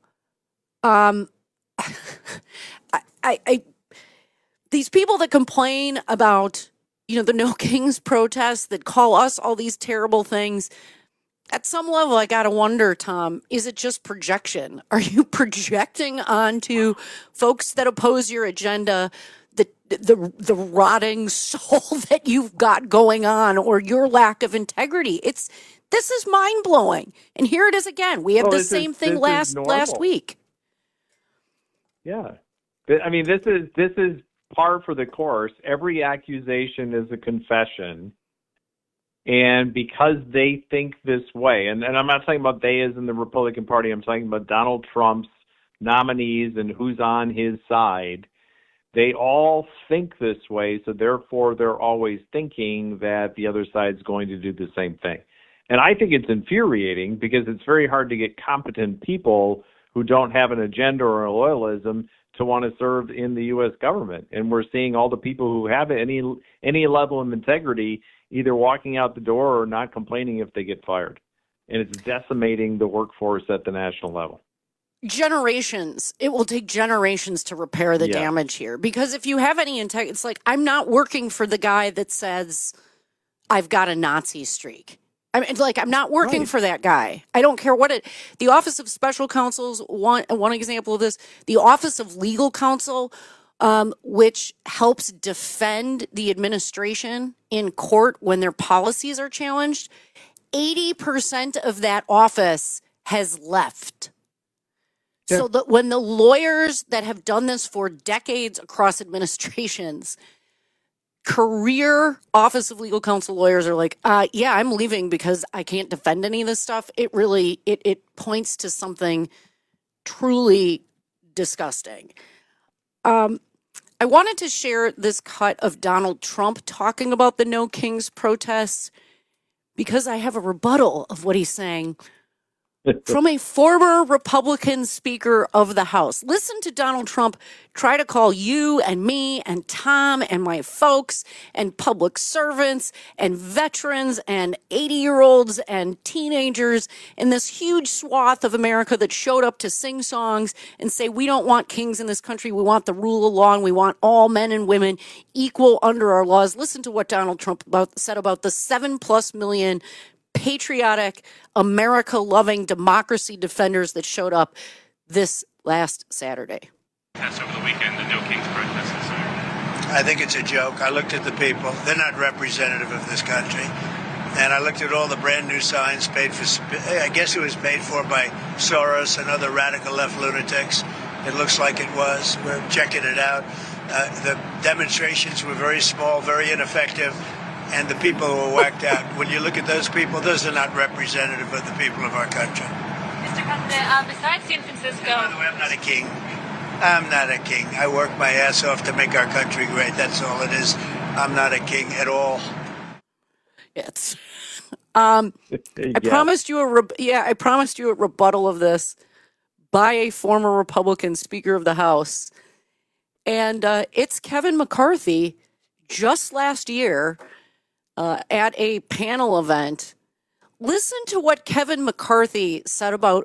Speaker 20: These people that complain about, the No Kings protests, that call us all these terrible things, at some level, I got to wonder, Tom, is it just projection? Are you projecting onto folks that oppose your agenda the rotting soul that you've got going on, or your lack of integrity? This is mind-blowing. And here it is again. We have the same thing last week.
Speaker 3: Yeah. I mean, this is par for the course. Every accusation is a confession. And because they think this way, and I'm not talking about they as in the Republican Party, I'm talking about Donald Trump's nominees and who's on his side, they all think this way, so therefore they're always thinking that the other side's going to do the same thing. And I think it's infuriating because it's very hard to get competent people who don't have an agenda or a loyalism to want to serve in the U.S. government. And we're seeing all the people who have any level of integrity either walking out the door or not complaining if they get fired. And it's decimating the workforce at the national level.
Speaker 20: Generations. It will take generations to repair the damage here. Because if you have any integrity, it's like, I'm not working for the guy that says, I've got a Nazi streak. I mean, I'm not working for that guy. I don't care what the Office of Special Counsels, one example of this, the Office of Legal Counsel, which helps defend the administration in court when their policies are challenged, 80% of that office has left. Yeah. So that when the lawyers that have done this for decades across administrations, career Office of Legal Counsel lawyers are like, I'm leaving because I can't defend any of this stuff. It really, it points to something truly disgusting. I wanted to share this cut of Donald Trump talking about the No Kings protests because I have a rebuttal of what he's saying from a former Republican Speaker of the House. Listen to Donald Trump try to call you and me and Tom and my folks and public servants and veterans and 80-year-olds and teenagers in this huge swath of America that showed up to sing songs and say, we don't want kings in this country. We want the rule of law, and we want all men and women equal under our laws. Listen to what Donald Trump said about the 7+ million patriotic, America-loving democracy defenders that showed up this last Saturday.
Speaker 8: That's over the weekend, the No Kings protests.
Speaker 9: I think it's a joke. I looked at the people. They're not representative of this country. And I looked at all the brand new signs paid for, I guess it was paid for by Soros and other radical left lunatics. It looks like it was. We're checking it out. The demonstrations were very small, very ineffective. And the people who were whacked out, when you look at those people, those are not representative of the people of our country.
Speaker 10: Mr. President, besides San Francisco... By the way,
Speaker 9: I'm not a king. I'm not a king. I work my ass off to make our country great. That's all it is. I'm not a king at all.
Speaker 20: It's... I promised you a rebuttal of this by a former Republican Speaker of the House. And it's Kevin McCarthy just last year... at a panel event. Listen to what Kevin McCarthy said about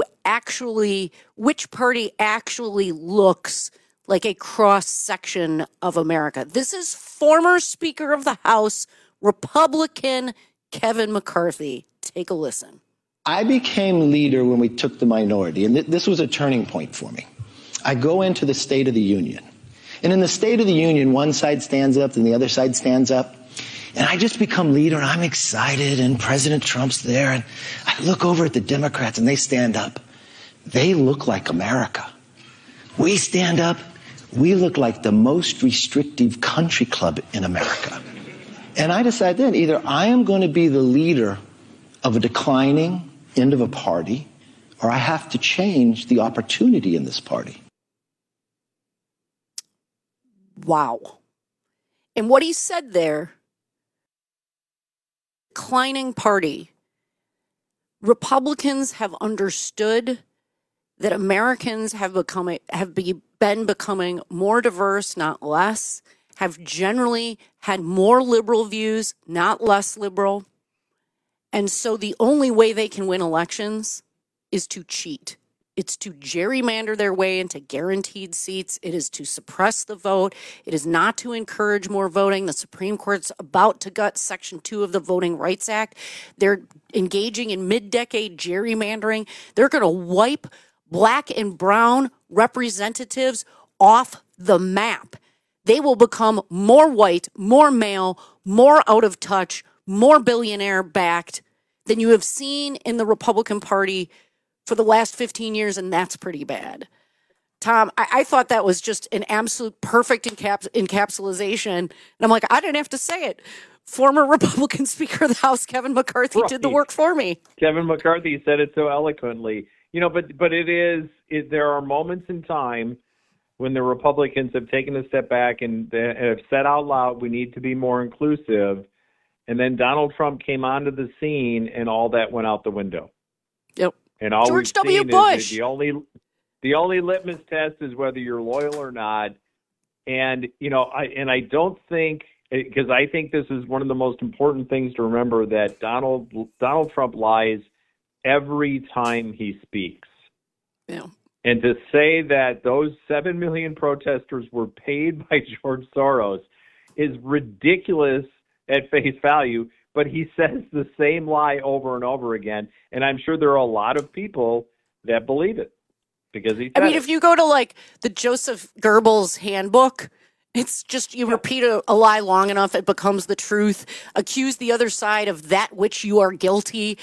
Speaker 20: which party actually looks like a cross-section of America. This is former Speaker of the House, Republican Kevin McCarthy. Take a listen.
Speaker 11: I became leader when we took the minority, and this was a turning point for me. I go into the State of the Union. And in the State of the Union, one side stands up and the other side stands up. And I just become leader, and I'm excited, and President Trump's there, and I look over at the Democrats, and they stand up. They look like America. We stand up. We look like the most restrictive country club in America. And I decide then, either I am going to be the leader of a declining end of a party, or I have to change the opportunity in this party.
Speaker 20: Wow. And what he said there, declining party, Republicans have understood that Americans have been becoming more diverse, not less, have generally had more liberal views, not less liberal. And so the only way they can win elections is to cheat. It's to gerrymander their way into guaranteed seats. It is to suppress the vote. It is not to encourage more voting. The Supreme Court's about to gut Section 2 of the Voting Rights Act. They're engaging in mid-decade gerrymandering. They're going to wipe black and brown representatives off the map. They will become more white, more male, more out of touch, more billionaire-backed than you have seen in the Republican Party for the last 15 years, and that's pretty bad. Tom, I thought that was just an absolute perfect encapsulation. And I'm like, I didn't have to say it. Former Republican Speaker of the House, Kevin McCarthy, did the work for me.
Speaker 3: Kevin McCarthy said it so eloquently. But there are moments in time when the Republicans have taken a step back and have said out loud, we need to be more inclusive. And then Donald Trump came onto the scene and all that went out the window.
Speaker 20: Yep.
Speaker 3: And all
Speaker 20: George W. Bush.
Speaker 3: The only litmus test is whether you're loyal or not. And I don't think, because I think this is one of the most important things to remember, that Donald Trump lies every time he speaks.
Speaker 20: Yeah.
Speaker 3: And to say that those 7 million protesters were paid by George Soros is ridiculous at face value. But he says the same lie over and over again. And I'm sure there are a lot of people that believe it because he said it.
Speaker 20: If you go to like the Joseph Goebbels handbook, it's just you repeat a lie long enough, it becomes the truth. Accuse the other side of that which you are guilty.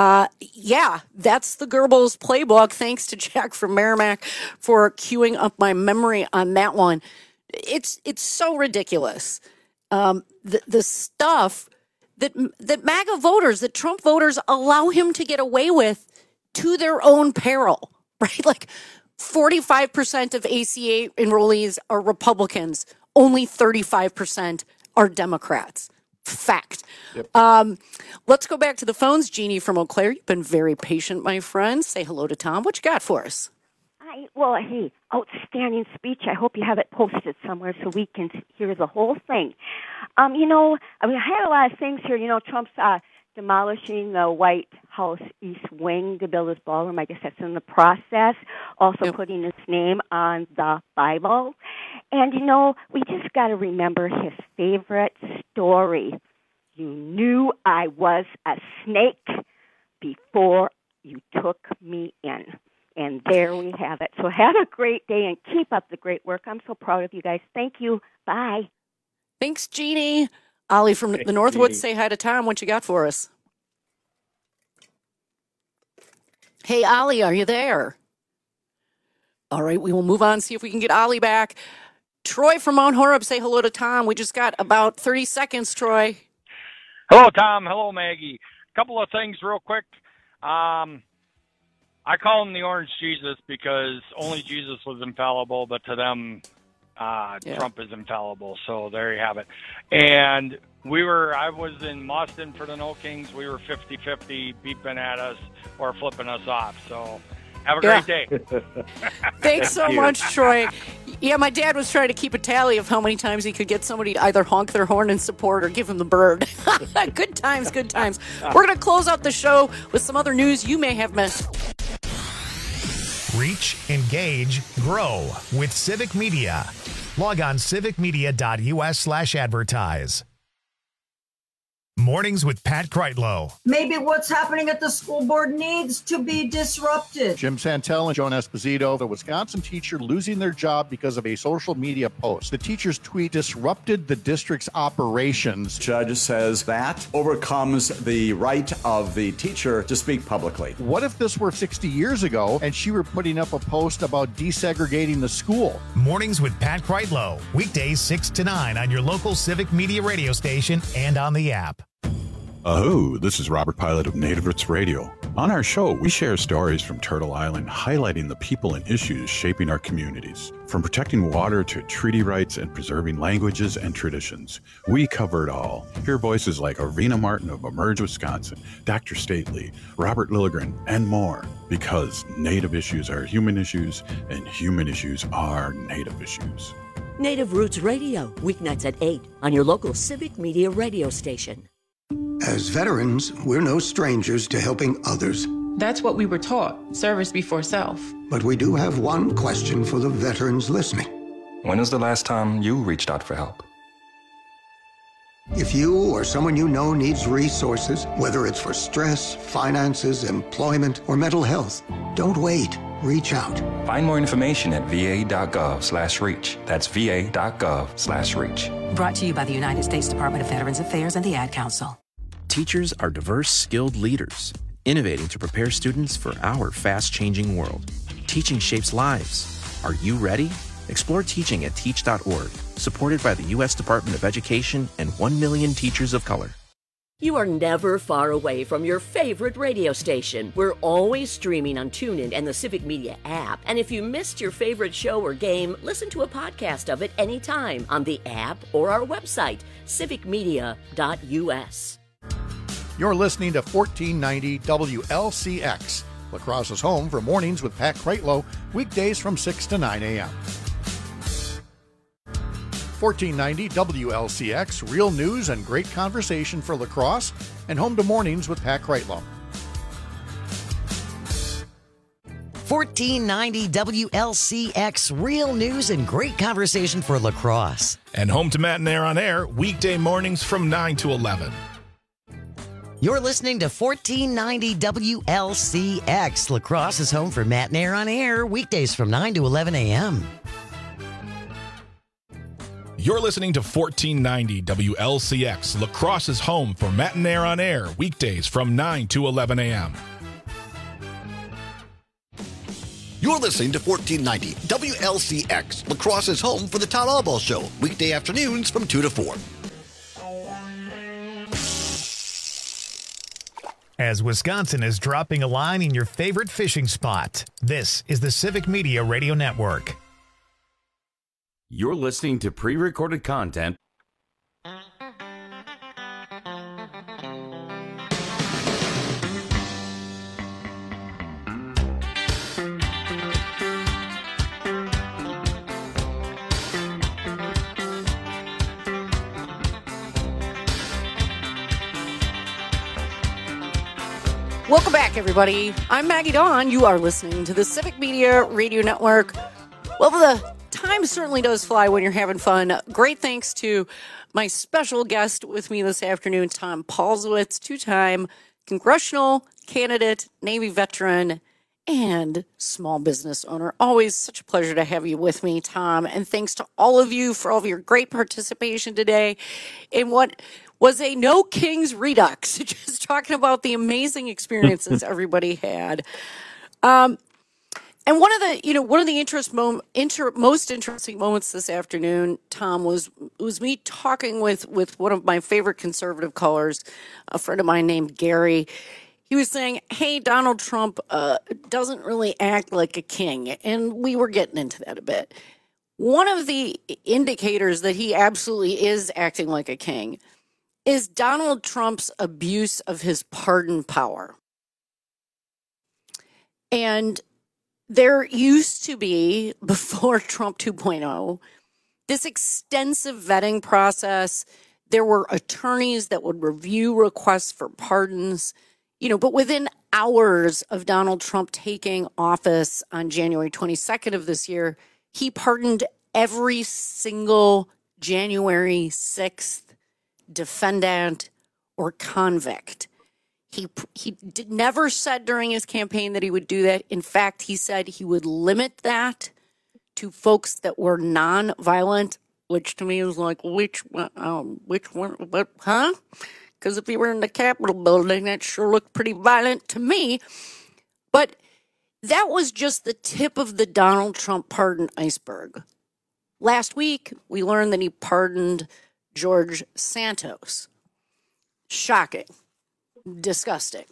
Speaker 20: That's the Goebbels playbook. Thanks to Jack from Merrimack for queuing up my memory on that one. It's so ridiculous. The stuff that MAGA voters, that Trump voters allow him to get away with to their own peril, right? Like 45% of ACA enrollees are Republicans. Only 35% are Democrats. Fact. Yep. Let's go back to the phones. Jeannie from Eau Claire, you've been very patient, my friend. Say hello to Tom. What you got for us?
Speaker 6: Hey, outstanding speech. I hope you have it posted somewhere so we can hear the whole thing. I had a lot of things here. Trump's demolishing the White House East Wing to build his ballroom. I guess that's in the process. Also putting his name on the Bible. And, we just got to remember his favorite story. You knew I was a snake before you took me in. And there we have it. So have a great day and keep up the great work. I'm so proud of you guys. Thank you. Bye.
Speaker 20: Thanks, Jeannie. Ollie from the Northwoods, say hi to Tom. What you got for us? Hey, Ollie, are you there? All right, we will move on, see if we can get Ollie back. Troy from Mount Horeb, say hello to Tom. We just got about 30 seconds, Troy.
Speaker 12: Hello, Tom. Hello, Maggie. A couple of things real quick. I call him the Orange Jesus because only Jesus was infallible, but to them, Trump is infallible. So there you have it. And I was in Boston for the No Kings. We were 50-50, beeping at us or flipping us off. So have a great day.
Speaker 20: Thanks so much, Troy. Yeah, my dad was trying to keep a tally of how many times he could get somebody to either honk their horn in support or give him the bird. Good times, good times. We're going to close out the show with some other news you may have missed.
Speaker 1: Reach, engage, grow with Civic Media. Log on civicmedia.us/advertise. Mornings with Pat Kreitlow.
Speaker 14: Maybe what's happening at the school board needs to be disrupted.
Speaker 15: Jim Santel and Joan Esposito, the Wisconsin teacher losing their job because of a social media post. The teacher's tweet disrupted the district's operations.
Speaker 17: Judge says that overcomes the right of the teacher to speak publicly.
Speaker 15: What if this were 60 years ago and she were putting up a post about desegregating the school?
Speaker 1: Mornings with Pat Kreitlow. Weekdays 6 to 9 on your local Civic Media radio station and on the app.
Speaker 29: Aho, this is Robert Pilot of Native Roots Radio. On our show, we share stories from Turtle Island highlighting the people and issues shaping our communities. From protecting water to treaty rights and preserving languages and traditions, we cover it all. Hear voices like Arena Martin of Emerge, Wisconsin, Dr. Stately, Robert Lilligren, and more. Because Native issues are human issues, and human issues are Native issues.
Speaker 2: Native Roots Radio, weeknights at 8 on your local Civic Media radio station.
Speaker 18: As veterans, we're no strangers to helping others.
Speaker 22: That's what we were taught, service before self.
Speaker 18: But we do have one question for the veterans listening.
Speaker 23: When was the last time you reached out for help?
Speaker 18: If you or someone you know needs resources, whether it's for stress, finances, employment, or mental health, don't wait. Reach out.
Speaker 23: Find more information at va.gov/reach. That's va.gov/reach.
Speaker 24: Brought to you by the United States Department of Veterans Affairs and the Ad Council.
Speaker 25: Teachers are diverse, skilled leaders, innovating to prepare students for our fast-changing world. Teaching shapes lives. Are you ready? Explore teaching at teach.org, supported by the U.S. Department of Education and 1 million teachers of color.
Speaker 2: You are never far away from your favorite radio station. We're always streaming on TuneIn and the Civic Media app. And if you missed your favorite show or game, listen to a podcast of it anytime on the app or our website, civicmedia.us.
Speaker 26: You're listening to 1490 WLCX, La Crosse's home for Mornings with Pat Kreitlow, weekdays from 6 to 9 a.m. 1490 WLCX, real news and great conversation for La Crosse, and home to Mornings with Pat Kreitlow.
Speaker 27: 1490 WLCX, real news and great conversation for La Crosse.
Speaker 30: And home to Matt and Air on Air, weekday mornings from 9 to 11.
Speaker 27: You're listening to 1490 WLCX. La Crosse is home for Matt and Air on Air, weekdays from 9 to 11 a.m.
Speaker 30: You're listening to 1490 WLCX. La Crosse is home for Matt and Air on Air, weekdays from 9 to 11 a.m.
Speaker 5: You're listening to 1490 WLCX. La Crosse is home for the Todd Allball Show, weekday afternoons from 2 to 4.
Speaker 1: As Wisconsin is dropping a line in your favorite fishing spot, this is the Civic Media Radio Network.
Speaker 19: You're listening to pre-recorded content.
Speaker 20: Welcome back, everybody. I'm Maggie Dawn. You are listening to the Civic Media Radio Network. Well, the time certainly does fly when you're having fun. Great thanks to my special guest with me this afternoon, Tom Paulsowitz, two-time congressional candidate, Navy veteran, and small business owner. Always such a pleasure to have you with me, Tom. And thanks to all of you for all of your great participation today in what was a No Kings Redux, just talking about the amazing experiences everybody had. And one of the most interesting moments this afternoon, Tom, was me talking with one of my favorite conservative callers, a friend of mine named Gary. He was saying, hey, Donald Trump doesn't really act like a king. And we were getting into that a bit. One of the indicators that he absolutely is acting like a king is Donald Trump's abuse of his pardon power. And there used to be, before Trump 2.0, this extensive vetting process. There were attorneys that would review requests for pardons, but within hours of Donald Trump taking office on January 22nd of this year, he pardoned every single January 6th defendant or convict. He never said during his campaign that he would do that. In fact, he said he would limit that to folks that were non-violent, which to me is like, which one, what, huh? Because if he were in the Capitol building, that sure looked pretty violent to me. But that was just the tip of the Donald Trump pardon iceberg. Last week, we learned that he pardoned George Santos. Shocking. Disgusting.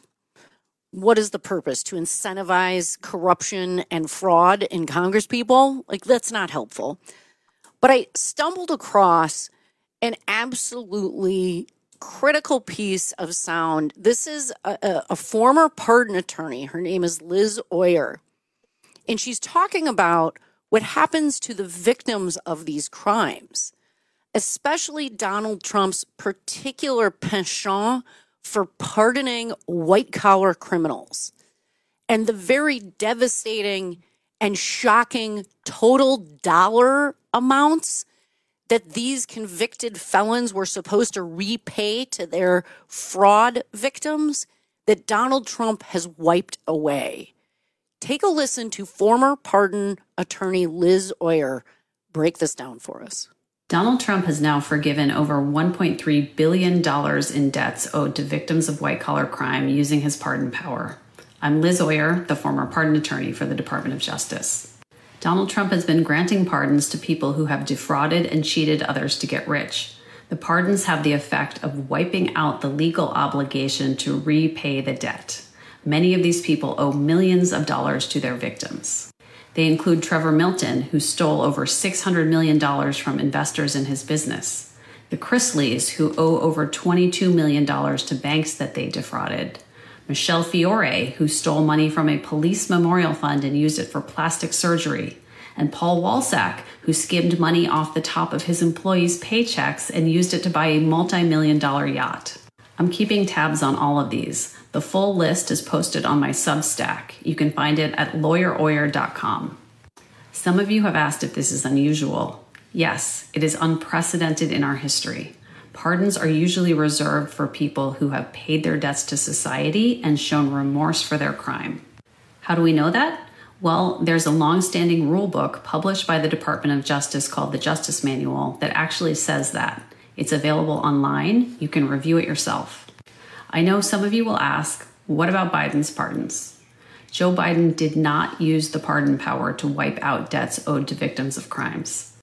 Speaker 20: What is the purpose? To incentivize corruption and fraud in congresspeople? Like, that's not helpful. But I stumbled across an absolutely critical piece of sound. This is a former pardon attorney. Her name is Liz Oyer. And she's talking about what happens to the victims of these crimes, especially Donald Trump's particular penchant for pardoning white-collar criminals, and the very devastating and shocking total dollar amounts that these convicted felons were supposed to repay to their fraud victims that Donald Trump has wiped away. Take a listen to former pardon attorney Liz Oyer break this down for us.
Speaker 4: Donald Trump has now forgiven over $1.3 billion in debts owed to victims of white-collar crime using his pardon power. I'm Liz Oyer, the former pardon attorney for the Department of Justice. Donald Trump has been granting pardons to people who have defrauded and cheated others to get rich. The pardons have the effect of wiping out the legal obligation to repay the debt. Many of these people owe millions of dollars to their victims. They include Trevor Milton, who stole over $600 million from investors in his business. The Chrisleys, who owe over $22 million to banks that they defrauded. Michelle Fiore, who stole money from a police memorial fund and used it for plastic surgery. And Paul Walsack, who skimmed money off the top of his employees' paychecks and used it to buy a multi-million-dollar yacht. I'm keeping tabs on all of these. The full list is posted on my Substack. You can find it at lawyeroyer.com. Some of you have asked if this is unusual. Yes, it is unprecedented in our history. Pardons are usually reserved for people who have paid their debts to society and shown remorse for their crime. How do we know that? Well, there's a long-standing rule book published by the Department of Justice called the Justice Manual that actually says that. It's available online. You can review it yourself. I know some of you will ask, what about Biden's pardons? Joe Biden did not use the pardon power to wipe out debts owed to victims of crimes.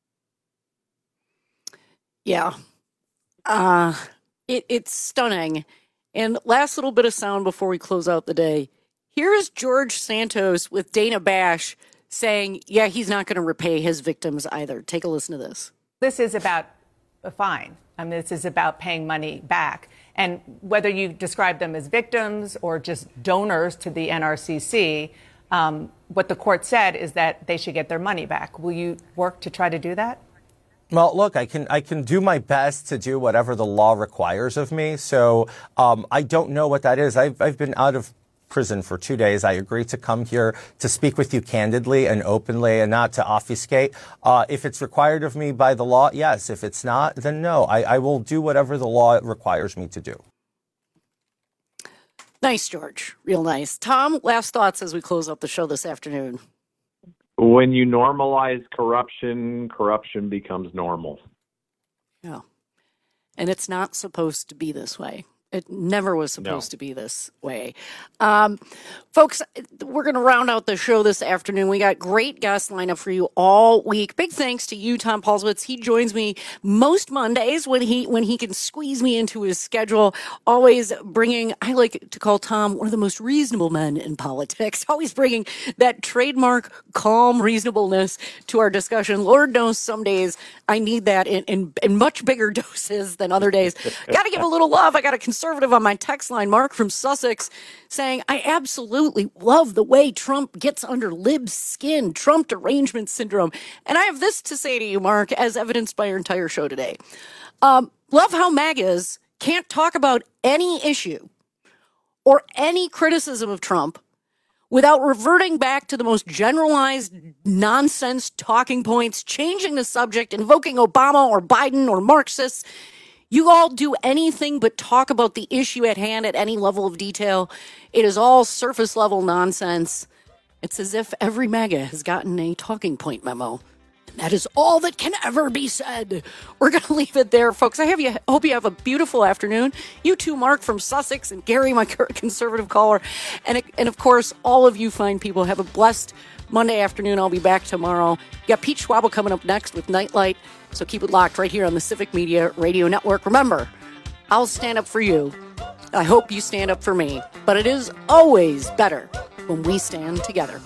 Speaker 20: Yeah. It's stunning. And last little bit of sound before we close out the day. Here's George Santos with Dana Bash saying, yeah, he's not going to repay his victims either. Take a listen to this.
Speaker 7: This is about a fine. This is about paying money back. And whether you describe them as victims or just donors to the NRCC, what the court said is that they should get their money back. Will you work to try to do that?
Speaker 8: Well, look, I can do my best to do whatever the law requires of me. So I don't know what that is. I've been out of prison for 2 days. I agreed to come here to speak with you candidly and openly and not to obfuscate. If it's required of me by the law, yes. If it's not, then no. I will do whatever the law requires me to do.
Speaker 20: Nice, George. Real nice. Tom, last thoughts as we close up the show this afternoon.
Speaker 3: When you normalize corruption, corruption becomes normal.
Speaker 20: Yeah. And it's not supposed to be this way. It never was supposed to be this way. Folks, we're going to round out the show this afternoon. We got great guests lined up for you all week. Big thanks to you, Tom Paulswitz. He joins me most Mondays when he can squeeze me into his schedule. Always bringing, I like to call Tom one of the most reasonable men in politics. Always bringing that trademark calm reasonableness to our discussion. Lord knows some days I need that in much bigger doses than other days. Got to give a little love. I got to conservative on my text line, Mark from Sussex, saying, I absolutely love the way Trump gets under Lib's skin, Trump derangement syndrome. And I have this to say to you, Mark, as evidenced by our entire show today. Love how MAGAs can't talk about any issue or any criticism of Trump without reverting back to the most generalized nonsense talking points, changing the subject, invoking Obama or Biden or Marxists. You all do anything but talk about the issue at hand at any level of detail. It is all surface level nonsense. It's as if every MAGA has gotten a talking point memo. And that is all that can ever be said. We're going to leave it there, folks. Hope you have a beautiful afternoon. You too, Mark from Sussex, and Gary, my conservative caller. And of course, all of you fine people, have a blessed Monday afternoon. I'll be back tomorrow. You got Pete Schwabel coming up next with Nightlight. So keep it locked right here on the Civic Media Radio Network. Remember, I'll stand up for you. I hope you stand up for me. But it is always better when we stand together.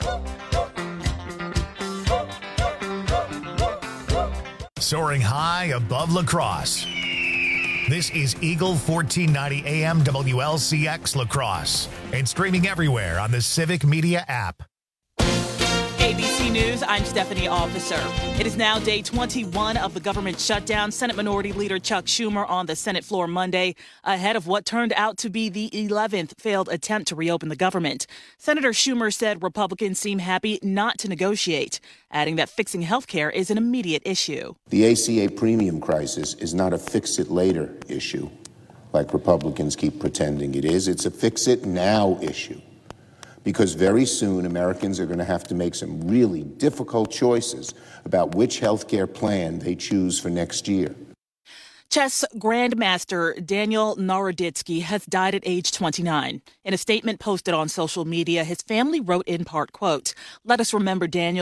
Speaker 1: Soaring high above La Crosse. This is Eagle 1490 AM WLCX La Crosse and streaming everywhere on the Civic Media app.
Speaker 6: ABC News, I'm Stephanie Officer. It is now day 21 of the government shutdown. Senate Minority Leader Chuck Schumer on the Senate floor Monday ahead of what turned out to be the 11th failed attempt to reopen the government. Senator Schumer said Republicans seem happy not to negotiate, adding that fixing health care is an immediate issue.
Speaker 9: The ACA premium crisis is not a fix-it-later issue, like Republicans keep pretending it is. It's a fix-it-now issue. Because very soon Americans are going to have to make some really difficult choices about which health care plan they choose for next year.
Speaker 6: Chess Grandmaster Daniel Naroditsky has died at age 29. In a statement posted on social media, his family wrote in part, quote, "Let us remember Daniel